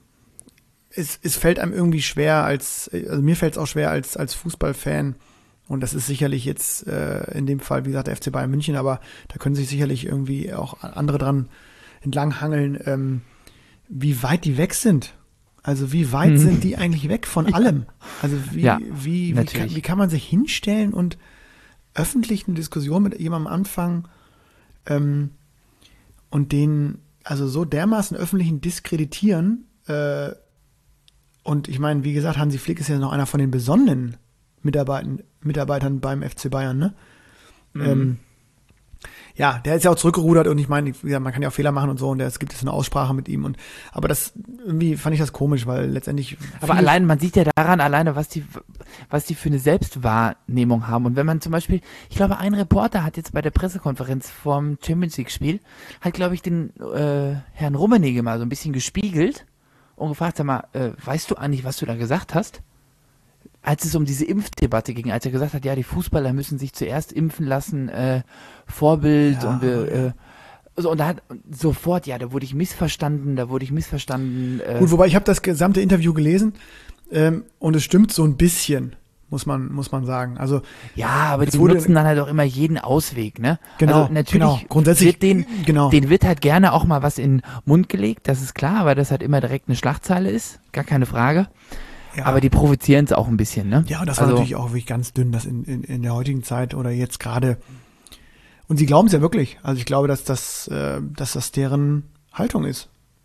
S2: es, es fällt einem irgendwie schwer als, also mir fällt es auch schwer als, als Fußballfan, und das ist sicherlich jetzt äh, in dem Fall, wie gesagt, der F C Bayern München, aber da können sich sicherlich irgendwie auch andere dran entlanghangeln, ähm, wie weit die weg sind. Also wie weit
S3: Mhm.
S2: sind die eigentlich weg von allem? Also wie,
S3: Ja,
S2: wie, wie,
S3: natürlich.
S2: kann, wie kann man sich hinstellen und öffentlich eine Diskussion mit jemandem anfangen ähm, und den also so dermaßen öffentlichen diskreditieren? Äh, und ich meine, wie gesagt, Hansi Flick ist ja noch einer von den besonnenen Mitarbeitern, Mitarbeitern beim F C Bayern, ne?
S3: Mhm.
S2: Ähm, ja, der ist ja auch zurückgerudert und ich meine, wie gesagt, man kann ja auch Fehler machen und so und es gibt jetzt eine Aussprache mit ihm und aber das irgendwie fand ich das komisch, weil letztendlich
S3: Aber
S2: viele-
S3: allein, man sieht ja daran alleine, was die, was die für eine Selbstwahrnehmung haben. Und wenn man zum Beispiel, ich glaube, ein Reporter hat jetzt bei der Pressekonferenz vorm Champions League Spiel, hat, glaube ich, den äh, Herrn Rummenigge mal so ein bisschen gespiegelt und gefragt, sag mal, äh, weißt du eigentlich, was du da gesagt hast? Als es um diese Impfdebatte ging, als er gesagt hat, ja, die Fußballer müssen sich zuerst impfen lassen, äh, Vorbild
S2: Ja,
S3: und wir,
S2: ja.
S3: äh, so, und da hat sofort, ja, da wurde ich missverstanden, da wurde ich missverstanden. Äh,
S2: Gut, wobei ich habe das gesamte Interview gelesen ähm, und es stimmt so ein bisschen, muss man muss man sagen. Also
S3: Ja, aber
S2: Es
S3: die
S2: wurde-
S3: nutzen dann halt auch immer jeden Ausweg, ne?
S2: Genau,
S3: also natürlich
S2: genau. Grundsätzlich,
S3: wird den,
S2: genau.
S3: den wird halt gerne auch mal was in den Mund gelegt, das ist klar, weil das halt immer direkt eine Schlagzeile ist, gar keine Frage.
S2: Ja.
S3: Aber die provozieren es auch ein bisschen, ne?
S2: Ja, und das war
S3: also,
S2: natürlich auch wirklich ganz dünn, das in, in, in der heutigen Zeit oder jetzt gerade. Und sie glauben es ja wirklich. Also ich glaube, dass das, äh, dass das deren Haltung ist.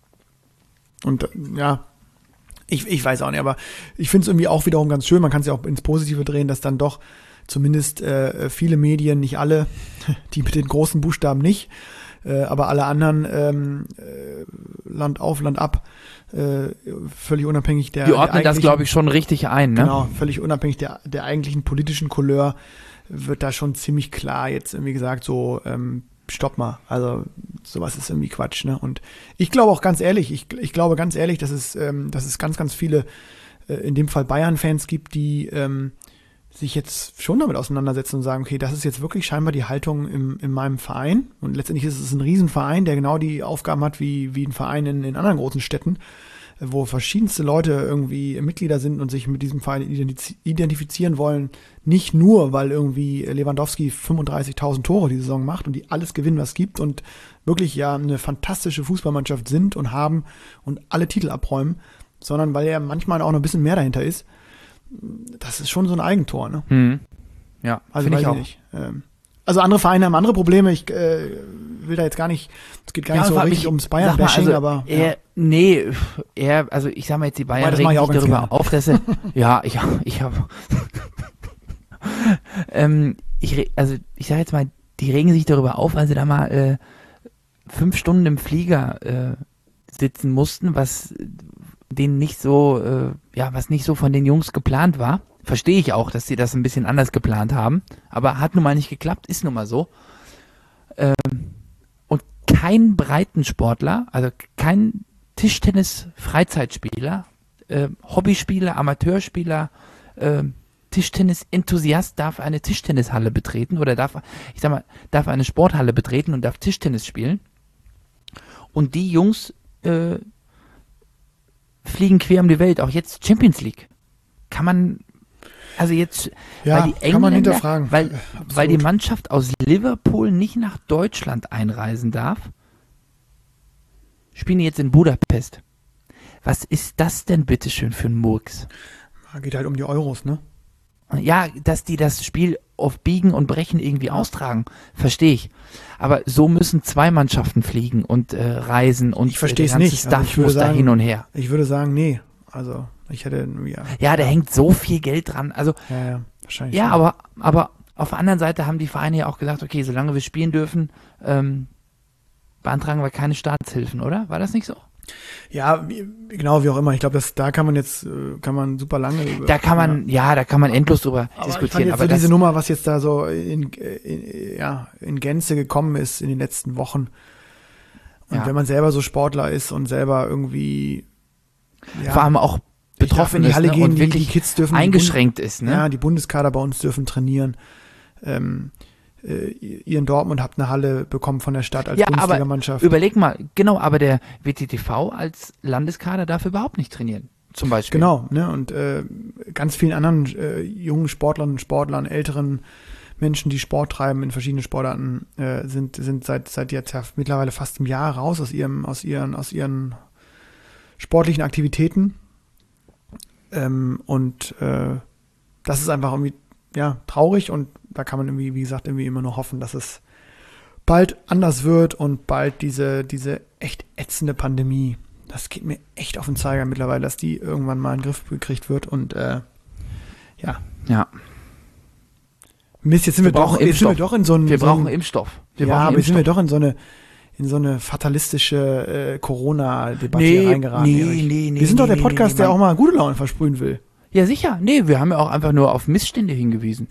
S2: Und äh, ja, ich, ich weiß auch nicht, aber ich finde es irgendwie auch wiederum ganz schön, man kann es ja auch ins Positive drehen, dass dann doch zumindest äh, viele Medien, nicht alle, die mit den großen Buchstaben nicht, äh, aber alle anderen ähm, äh, Land auf, Land ab, äh, völlig unabhängig der
S3: die ordnen
S2: der
S3: das, glaube ich, schon richtig ein, ne?
S2: Genau, völlig unabhängig der, der eigentlichen politischen Couleur wird da schon ziemlich klar jetzt irgendwie gesagt, so, ähm, stopp mal, also sowas ist irgendwie Quatsch, ne? Und ich glaube auch ganz ehrlich, ich, ich glaube ganz ehrlich, dass es, ähm, dass es ganz, ganz viele, äh, in dem Fall Bayern-Fans gibt, die ähm, sich jetzt schon damit auseinandersetzen und sagen, okay, das ist jetzt wirklich scheinbar die Haltung im, in meinem Verein und letztendlich ist es ein Riesenverein, der genau die Aufgaben hat wie, wie ein Verein in, in anderen großen Städten. wo verschiedenste Leute irgendwie Mitglieder sind und sich mit diesem Verein identiz- identifizieren wollen, nicht nur, weil irgendwie Lewandowski fünfunddreißigtausend Tore die Saison macht und die alles gewinnen, was es gibt und wirklich ja eine fantastische Fußballmannschaft sind und haben und alle Titel abräumen, sondern weil ja manchmal auch noch ein bisschen mehr dahinter ist. Das ist schon so ein Eigentor, ne?
S3: Mhm. Ja,
S2: also
S3: finde ich auch.
S2: Nicht. Ähm, also andere Vereine haben andere Probleme. Ich äh, will da jetzt gar nicht, es geht gar
S3: Ja,
S2: nicht so
S3: frag
S2: richtig
S3: mich,
S2: ums
S3: sag mal,
S2: Bayern-Bashing,
S3: also
S2: aber
S3: er,
S2: ja.
S3: nee, er, also ich sag mal jetzt, die Bayern
S2: das
S3: regen
S2: mach ich
S3: sich
S2: auch ganz
S3: darüber
S2: gerne.
S3: auf, dass er, ja, ich, ich habe, ähm, ich, re- also ich sag jetzt mal, die regen sich darüber auf, weil sie da mal äh, fünf Stunden im Flieger äh, sitzen mussten, was denen nicht so, äh, ja, was nicht so von den Jungs geplant war. Verstehe ich auch, dass sie das ein bisschen anders geplant haben, aber hat nun mal nicht geklappt, ist nun mal so. Ähm, und kein Breitensportler, also kein Tischtennis-Freizeitspieler, äh, Hobbyspieler, Amateurspieler, äh, Tischtennis-Enthusiast darf eine Tischtennishalle betreten oder darf, ich sag mal, darf eine Sporthalle betreten und darf Tischtennis spielen. Und die Jungs äh, fliegen quer um die Welt, auch jetzt Champions League. Kann man, also jetzt,
S2: Ja,
S3: weil die Engländer,
S2: kann man hinterfragen.
S3: Weil,
S2: Absolut.
S3: weil die Mannschaft aus Liverpool nicht nach Deutschland einreisen darf, spielen die jetzt in Budapest. Was ist das denn bitteschön für ein Murks?
S2: Geht halt um die Euros, ne?
S3: Ja, dass die das Spiel auf Biegen und Brechen irgendwie austragen, verstehe ich. Aber so müssen zwei Mannschaften fliegen und äh, reisen und
S2: Ich verstehe
S3: äh,
S2: es
S3: der ganze
S2: nicht.
S3: Stuff
S2: Also ich würde
S3: muss da
S2: sagen-
S3: hin und her.
S2: Ich würde sagen, nee. Also, ich hätte, ja.
S3: Ja, da hängt so viel Geld dran. Also
S2: Ja, ja, wahrscheinlich.
S3: ja,
S2: schon.
S3: aber aber auf der anderen Seite haben die Vereine ja auch gesagt, okay, solange wir spielen dürfen, ähm, beantragen wir keine Staatshilfen, oder? War das nicht so?
S2: Ja, wie, genau, wie auch immer. Ich glaube, das da kann man jetzt, äh, kann man super lange über.
S3: Da kann man, ja, da kann man endlos drüber
S2: aber ich fand
S3: diskutieren.
S2: jetzt
S3: Aber
S2: so
S3: das,
S2: diese Nummer, was jetzt da so in, in, ja, in Gänze gekommen ist in den letzten Wochen. Und
S3: Ja.
S2: wenn man selber so Sportler ist und selber irgendwie, ja,
S3: vor allem auch
S2: ich darf
S3: betroffen
S2: in die
S3: ist,
S2: Halle
S3: ne,
S2: gehen,
S3: und
S2: die,
S3: wirklich
S2: die Kids dürfen
S3: eingeschränkt ist,
S2: Die
S3: ne?
S2: Bund, ja, die Bundeskader bei uns dürfen trainieren. Ähm, äh, ihr in Dortmund habt eine Halle bekommen von der Stadt als
S3: Ja, aber
S2: Bundesligamannschaft.
S3: Überleg mal, genau, aber der W T T V als Landeskader darf überhaupt nicht trainieren, zum Beispiel.
S2: Genau, ne? Und äh, ganz vielen anderen äh, jungen Sportlern, Sportlern, älteren Menschen, die Sport treiben in verschiedenen Sportarten, äh, sind, sind seit, seit jetzt ja mittlerweile fast einem Jahr raus aus ihrem, aus ihren, aus ihren sportlichen Aktivitäten. Ähm, und äh, das ist einfach irgendwie, ja, traurig und da kann man irgendwie, wie gesagt, irgendwie immer nur hoffen, dass es bald anders wird und bald diese, diese echt ätzende Pandemie, das geht mir echt auf den Zeiger mittlerweile, dass die irgendwann mal in den Griff gekriegt wird und äh, ja.
S3: Ja.
S2: Mist, jetzt sind wir,
S3: Wir brauchen
S2: doch, jetzt sind wir
S3: Impfstoff.
S2: doch in so einen.
S3: Wir
S2: so
S3: brauchen
S2: einen,
S3: Impfstoff. Wir
S2: ja,
S3: brauchen
S2: aber jetzt sind wir
S3: Impfstoff.
S2: doch in so eine, in so eine fatalistische äh, Corona-Debatte
S3: Nee,
S2: reingeraten.
S3: nee,
S2: Erich.
S3: nee, nee,
S2: wir sind doch
S3: nee,
S2: der Podcast,
S3: nee,
S2: der
S3: Mann.
S2: auch mal gute Laune versprühen will.
S3: Ja, sicher. Nee, wir haben ja auch einfach nur auf Missstände hingewiesen.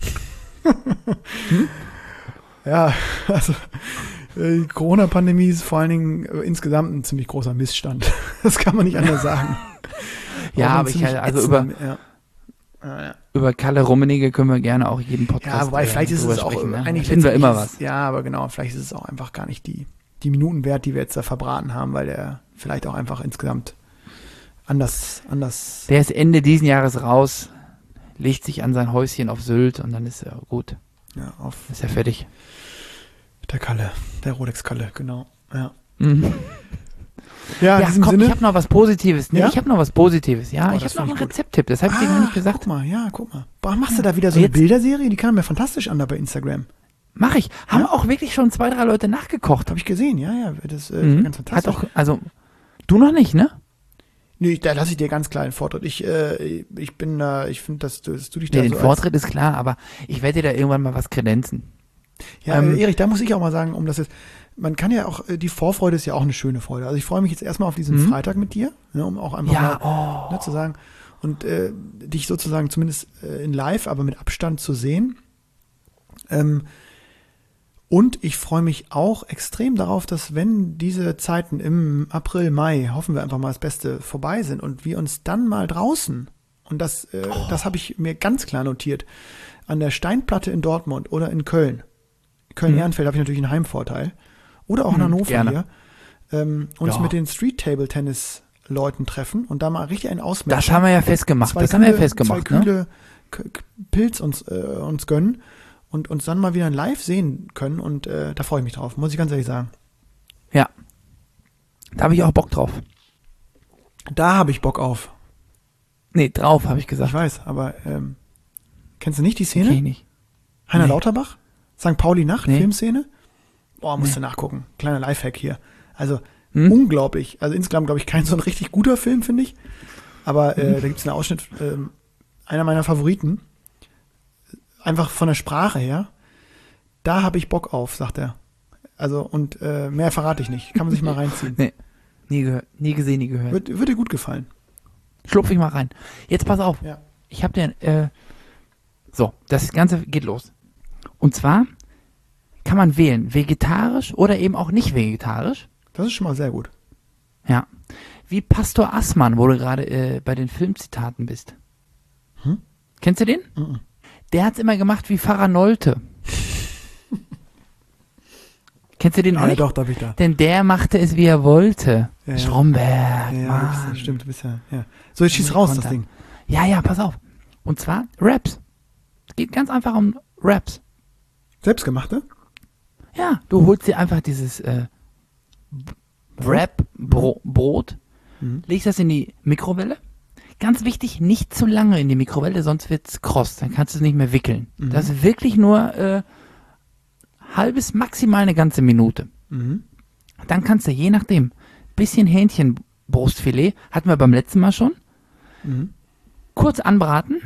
S2: Ja, also äh, die Corona-Pandemie ist vor allen Dingen äh, insgesamt ein ziemlich großer Missstand. Das kann man nicht anders sagen.
S3: Ja,
S2: Auch ein
S3: aber ich
S2: ziemlich
S3: halt, also
S2: ätzender-
S3: über,
S2: ja. Ja, ja.
S3: über Kalle Rummenigge können wir gerne auch jeden Podcast
S2: Ja, wobei
S3: äh,
S2: vielleicht ist
S3: drüber
S2: es auch
S3: sprechen, ne?
S2: eigentlich
S3: finden wir immer
S2: letztendlich
S3: was.
S2: ist- Ja, aber genau, vielleicht ist es auch einfach gar nicht die, die Minuten wert, die wir jetzt da verbraten haben, weil der vielleicht auch einfach insgesamt anders, anders.
S3: Der ist Ende diesen Jahres raus, legt sich an sein Häuschen auf Sylt und dann ist er gut.
S2: Ja, auf
S3: Ist er fertig.
S2: der Kalle, der Rolex-Kalle, genau. Ja,
S3: Mhm.
S2: ja, in
S3: Ja,
S2: diesem
S3: komm,
S2: Sinne.
S3: ich habe noch was Positives. Nee,
S2: Ja?
S3: ich habe noch was Positives. Ja,
S2: Oh,
S3: ich
S2: das
S3: habe noch
S2: find
S3: einen
S2: ich gut.
S3: Rezepttipp. Das habe ich dir gar nicht gesagt.
S2: Guck mal, ja, guck mal. Boah, machst du da wieder so eine
S3: Jetzt-
S2: Bilderserie? Die kam mir fantastisch an da bei Instagram.
S3: Mach ich. Haben
S2: Ja?
S3: auch wirklich schon zwei, drei Leute nachgekocht.
S2: Habe ich gesehen, ja, ja, das äh,
S3: Mhm.
S2: ganz fantastisch.
S3: Hat auch, also, du noch nicht, ne?
S2: Nee, da lasse ich dir ganz klar den Vortritt. Ich, äh, ich bin da, ich finde, dass, du- dass du dich
S3: Nee,
S2: da
S3: den
S2: so
S3: Vortritt ist klar, aber ich werde dir da irgendwann mal was kredenzen.
S2: Als, ja,
S3: ähm,
S2: äh, Erich, da muss ich auch mal sagen, um das jetzt, man kann ja auch, äh, die Vorfreude ist ja auch eine schöne Freude. Also ich freue mich jetzt erstmal auf diesen
S3: Mhm.
S2: Freitag mit dir, ne, um auch einfach
S3: Ja,
S2: mal
S3: oh.
S2: ne, zu sagen und äh, dich sozusagen zumindest äh, in live, aber mit Abstand zu sehen. Ähm, und ich freue mich auch extrem darauf, dass wenn diese Zeiten im April, Mai, hoffen wir einfach mal das Beste, vorbei sind und wir uns dann mal draußen, und das, äh,
S3: Oh.
S2: das habe ich mir ganz klar notiert, an der Steinplatte in Dortmund oder in Köln, Köln-Ehrenfeld habe ich natürlich einen Heimvorteil, oder auch in
S3: Mhm,
S2: Hannover
S3: gerne.
S2: hier, ähm, uns
S3: Ja.
S2: mit den Street-Table-Tennis Leuten treffen und da mal richtig einen ausmatchen.
S3: Das haben wir ja festgemacht.
S2: Zwei
S3: Das
S2: kühle,
S3: haben wir ja festgemacht.
S2: Zwei
S3: Ne?
S2: kühle K- K- Pilz uns, äh, uns gönnen und uns dann mal wieder live sehen können und äh, da freue ich mich drauf, muss ich ganz ehrlich sagen.
S3: Ja. Da habe ich auch Bock drauf.
S2: Da habe ich Bock auf.
S3: Nee, drauf, habe ich
S2: Ich
S3: gesagt.
S2: weiß, aber ähm, kennst du nicht die Szene?
S3: Okay, nicht.
S2: Heiner
S3: Nee.
S2: Lauterbach? Sankt Pauli Nacht,
S3: Nee.
S2: Filmszene? Boah, musst
S3: Nee.
S2: du nachgucken. Kleiner Lifehack hier. Also
S3: Hm?
S2: unglaublich. Also insgesamt, glaube ich, kein so ein richtig guter Film, finde ich. Aber äh,
S3: Hm?
S2: da gibt es einen Ausschnitt, ähm, einer meiner Favoriten. Einfach von der Sprache her. Da habe ich Bock auf, sagt er. Also und äh, mehr verrate ich nicht. Kann man sich mal reinziehen.
S3: Nee. Nie gehört, nie gesehen, nie gehört.
S2: Wird, wird dir gut gefallen.
S3: Schlupf ich mal rein. Jetzt pass auf.
S2: Ja.
S3: Ich habe den, äh, so, das Ganze geht los. Und zwar kann man wählen, vegetarisch oder eben auch nicht vegetarisch.
S2: Das ist schon mal sehr gut.
S3: Ja. Wie Pastor Assmann, wo du gerade äh, bei den Filmzitaten bist.
S2: Hm?
S3: Kennst du den?
S2: Mhm.
S3: Der hat's immer gemacht wie Pfarrer Nolte. Kennst du den auch
S2: Ja,
S3: nicht?
S2: doch, da bin ich da.
S3: Denn der machte es, wie er wollte.
S2: Ja, ja.
S3: Stromberg,
S2: Ja,
S3: Mann.
S2: das ist, stimmt, du bist ja, ja. So, jetzt schieß raus, das
S3: Konter.
S2: Ding.
S3: Ja, ja, pass auf. Und zwar Raps. Es geht ganz einfach um Raps.
S2: Selbstgemachte?
S3: Ja, du holst dir einfach dieses äh, Wrap-Brot,
S2: Mhm.
S3: legst das in die Mikrowelle. Ganz wichtig, nicht zu lange in die Mikrowelle, sonst wird's kross. Dann kannst du es nicht mehr wickeln.
S2: Mhm.
S3: Das ist wirklich nur äh, halbes, maximal eine ganze Minute.
S2: Mhm.
S3: Dann kannst du je nachdem, bisschen Hähnchenbrustfilet, hatten wir beim letzten Mal schon,
S2: Mhm.
S3: kurz anbraten,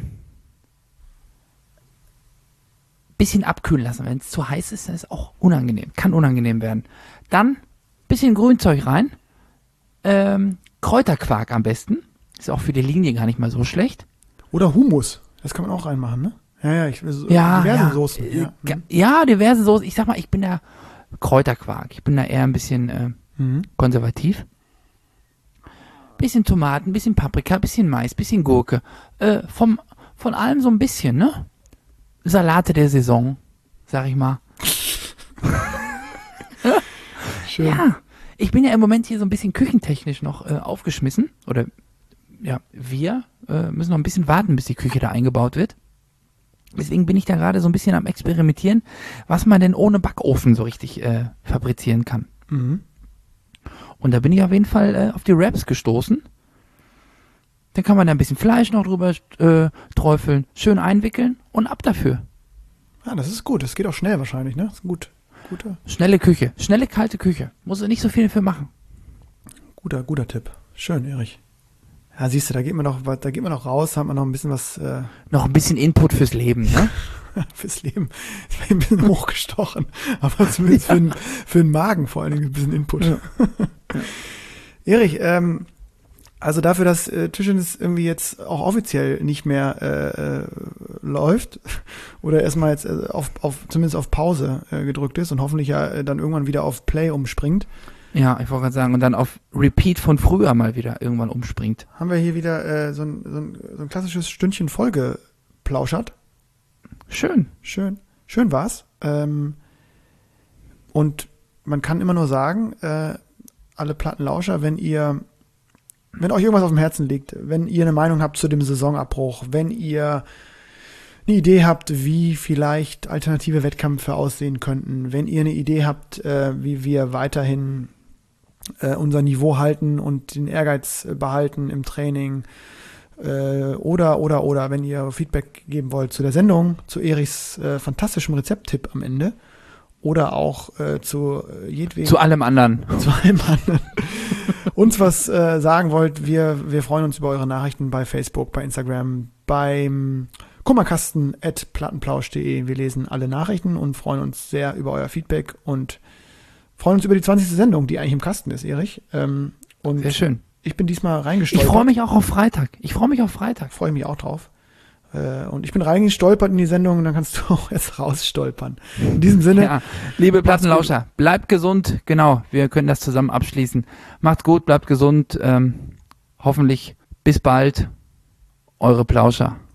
S3: bisschen abkühlen lassen. Wenn es zu heiß ist, dann ist es auch unangenehm. Kann unangenehm werden. Dann bisschen Grünzeug rein, ähm, Kräuterquark am besten. Ist auch für die Linie gar nicht mal so schlecht.
S2: Oder Hummus. Das kann man auch reinmachen, ne? Ja, ja, ich so,
S3: Ja,
S2: diverse
S3: ja.
S2: Soßen.
S3: Äh,
S2: Ja.
S3: ga- ja, diverse Soßen. Ich sag mal, ich bin da Kräuterquark. Ich bin da eher ein bisschen äh,
S2: Mhm.
S3: konservativ. Bisschen Tomaten, bisschen Paprika, bisschen Mais, bisschen Gurke. Äh, vom, von allem so ein bisschen, ne? Salate der Saison, sag ich mal.
S2: Schön.
S3: Ja, ich bin ja im Moment hier so ein bisschen küchentechnisch noch äh, aufgeschmissen. Oder ja, wir äh, müssen noch ein bisschen warten, bis die Küche da eingebaut wird. Deswegen bin ich da gerade so ein bisschen am Experimentieren, was man denn ohne Backofen so richtig äh, fabrizieren kann.
S2: Mhm.
S3: Und da bin ich auf jeden Fall äh, auf die Wraps gestoßen. Dann kann man da ein bisschen Fleisch noch drüber äh, träufeln, schön einwickeln und ab dafür.
S2: Ja, das ist gut. Das geht auch schnell wahrscheinlich, ne? Das ist ein gut, guter,
S3: Schnelle Küche, schnelle kalte Küche. Muss nicht so viel für machen.
S2: guter, guter Tipp. Schön, Erich. Ja, siehst du, da geht man noch, da geht man noch raus, hat man noch ein bisschen was äh,
S3: Noch ein bisschen Input fürs Leben, ne?
S2: fürs Leben. Das war ein bisschen hochgestochen. Aber zumindest für, den, für den Magen vor allen Dingen ein bisschen Input.
S3: Ja.
S2: Erich, ähm, also dafür, dass äh, Tischtennis irgendwie jetzt auch offiziell nicht mehr äh, äh, läuft oder erstmal jetzt äh, auf, auf zumindest auf Pause äh, gedrückt ist und hoffentlich ja äh, dann irgendwann wieder auf Play umspringt,
S3: Ja, ich wollte gerade sagen, und dann auf Repeat von früher mal wieder irgendwann umspringt.
S2: haben wir hier wieder äh, so, ein, so, ein, so ein klassisches Stündchen voll geplauschert.
S3: Schön.
S2: Schön, schön war's. Ähm, und man kann immer nur sagen, äh, alle Plattenlauscher, wenn ihr, wenn euch irgendwas auf dem Herzen liegt, wenn ihr eine Meinung habt zu dem Saisonabbruch, wenn ihr eine Idee habt, wie vielleicht alternative Wettkämpfe aussehen könnten, wenn ihr eine Idee habt, äh, wie wir weiterhin äh, unser Niveau halten und den Ehrgeiz äh, behalten im Training, äh, oder, oder, oder, wenn ihr Feedback geben wollt zu der Sendung, zu Erichs äh, fantastischem Rezepttipp am Ende oder auch äh, zu äh, jedwegen
S3: Zu allem anderen.
S2: zu allem anderen uns was äh, sagen wollt, wir, wir freuen uns über eure Nachrichten bei Facebook, bei Instagram, beim Kummerkasten at plattenplausch punkt de. Wir lesen alle Nachrichten und freuen uns sehr über euer Feedback und freuen uns über die zwanzigste Sendung, die eigentlich im Kasten ist, Erich. Ähm, und
S3: Sehr schön.
S2: ich bin diesmal
S3: Ich
S2: reingestolpert.
S3: freue mich auch auf Freitag. Ich freue mich auf Freitag.
S2: Freue mich auch drauf. Äh, und ich bin reingestolpert in die Sendung und dann kannst du auch jetzt rausstolpern. In diesem Sinne,
S3: Ja, liebe Plattenlauscher, bleibt gesund. Genau, wir können das zusammen abschließen. Macht's gut, bleibt gesund. Ähm, hoffentlich bis bald. Eure Plauscher.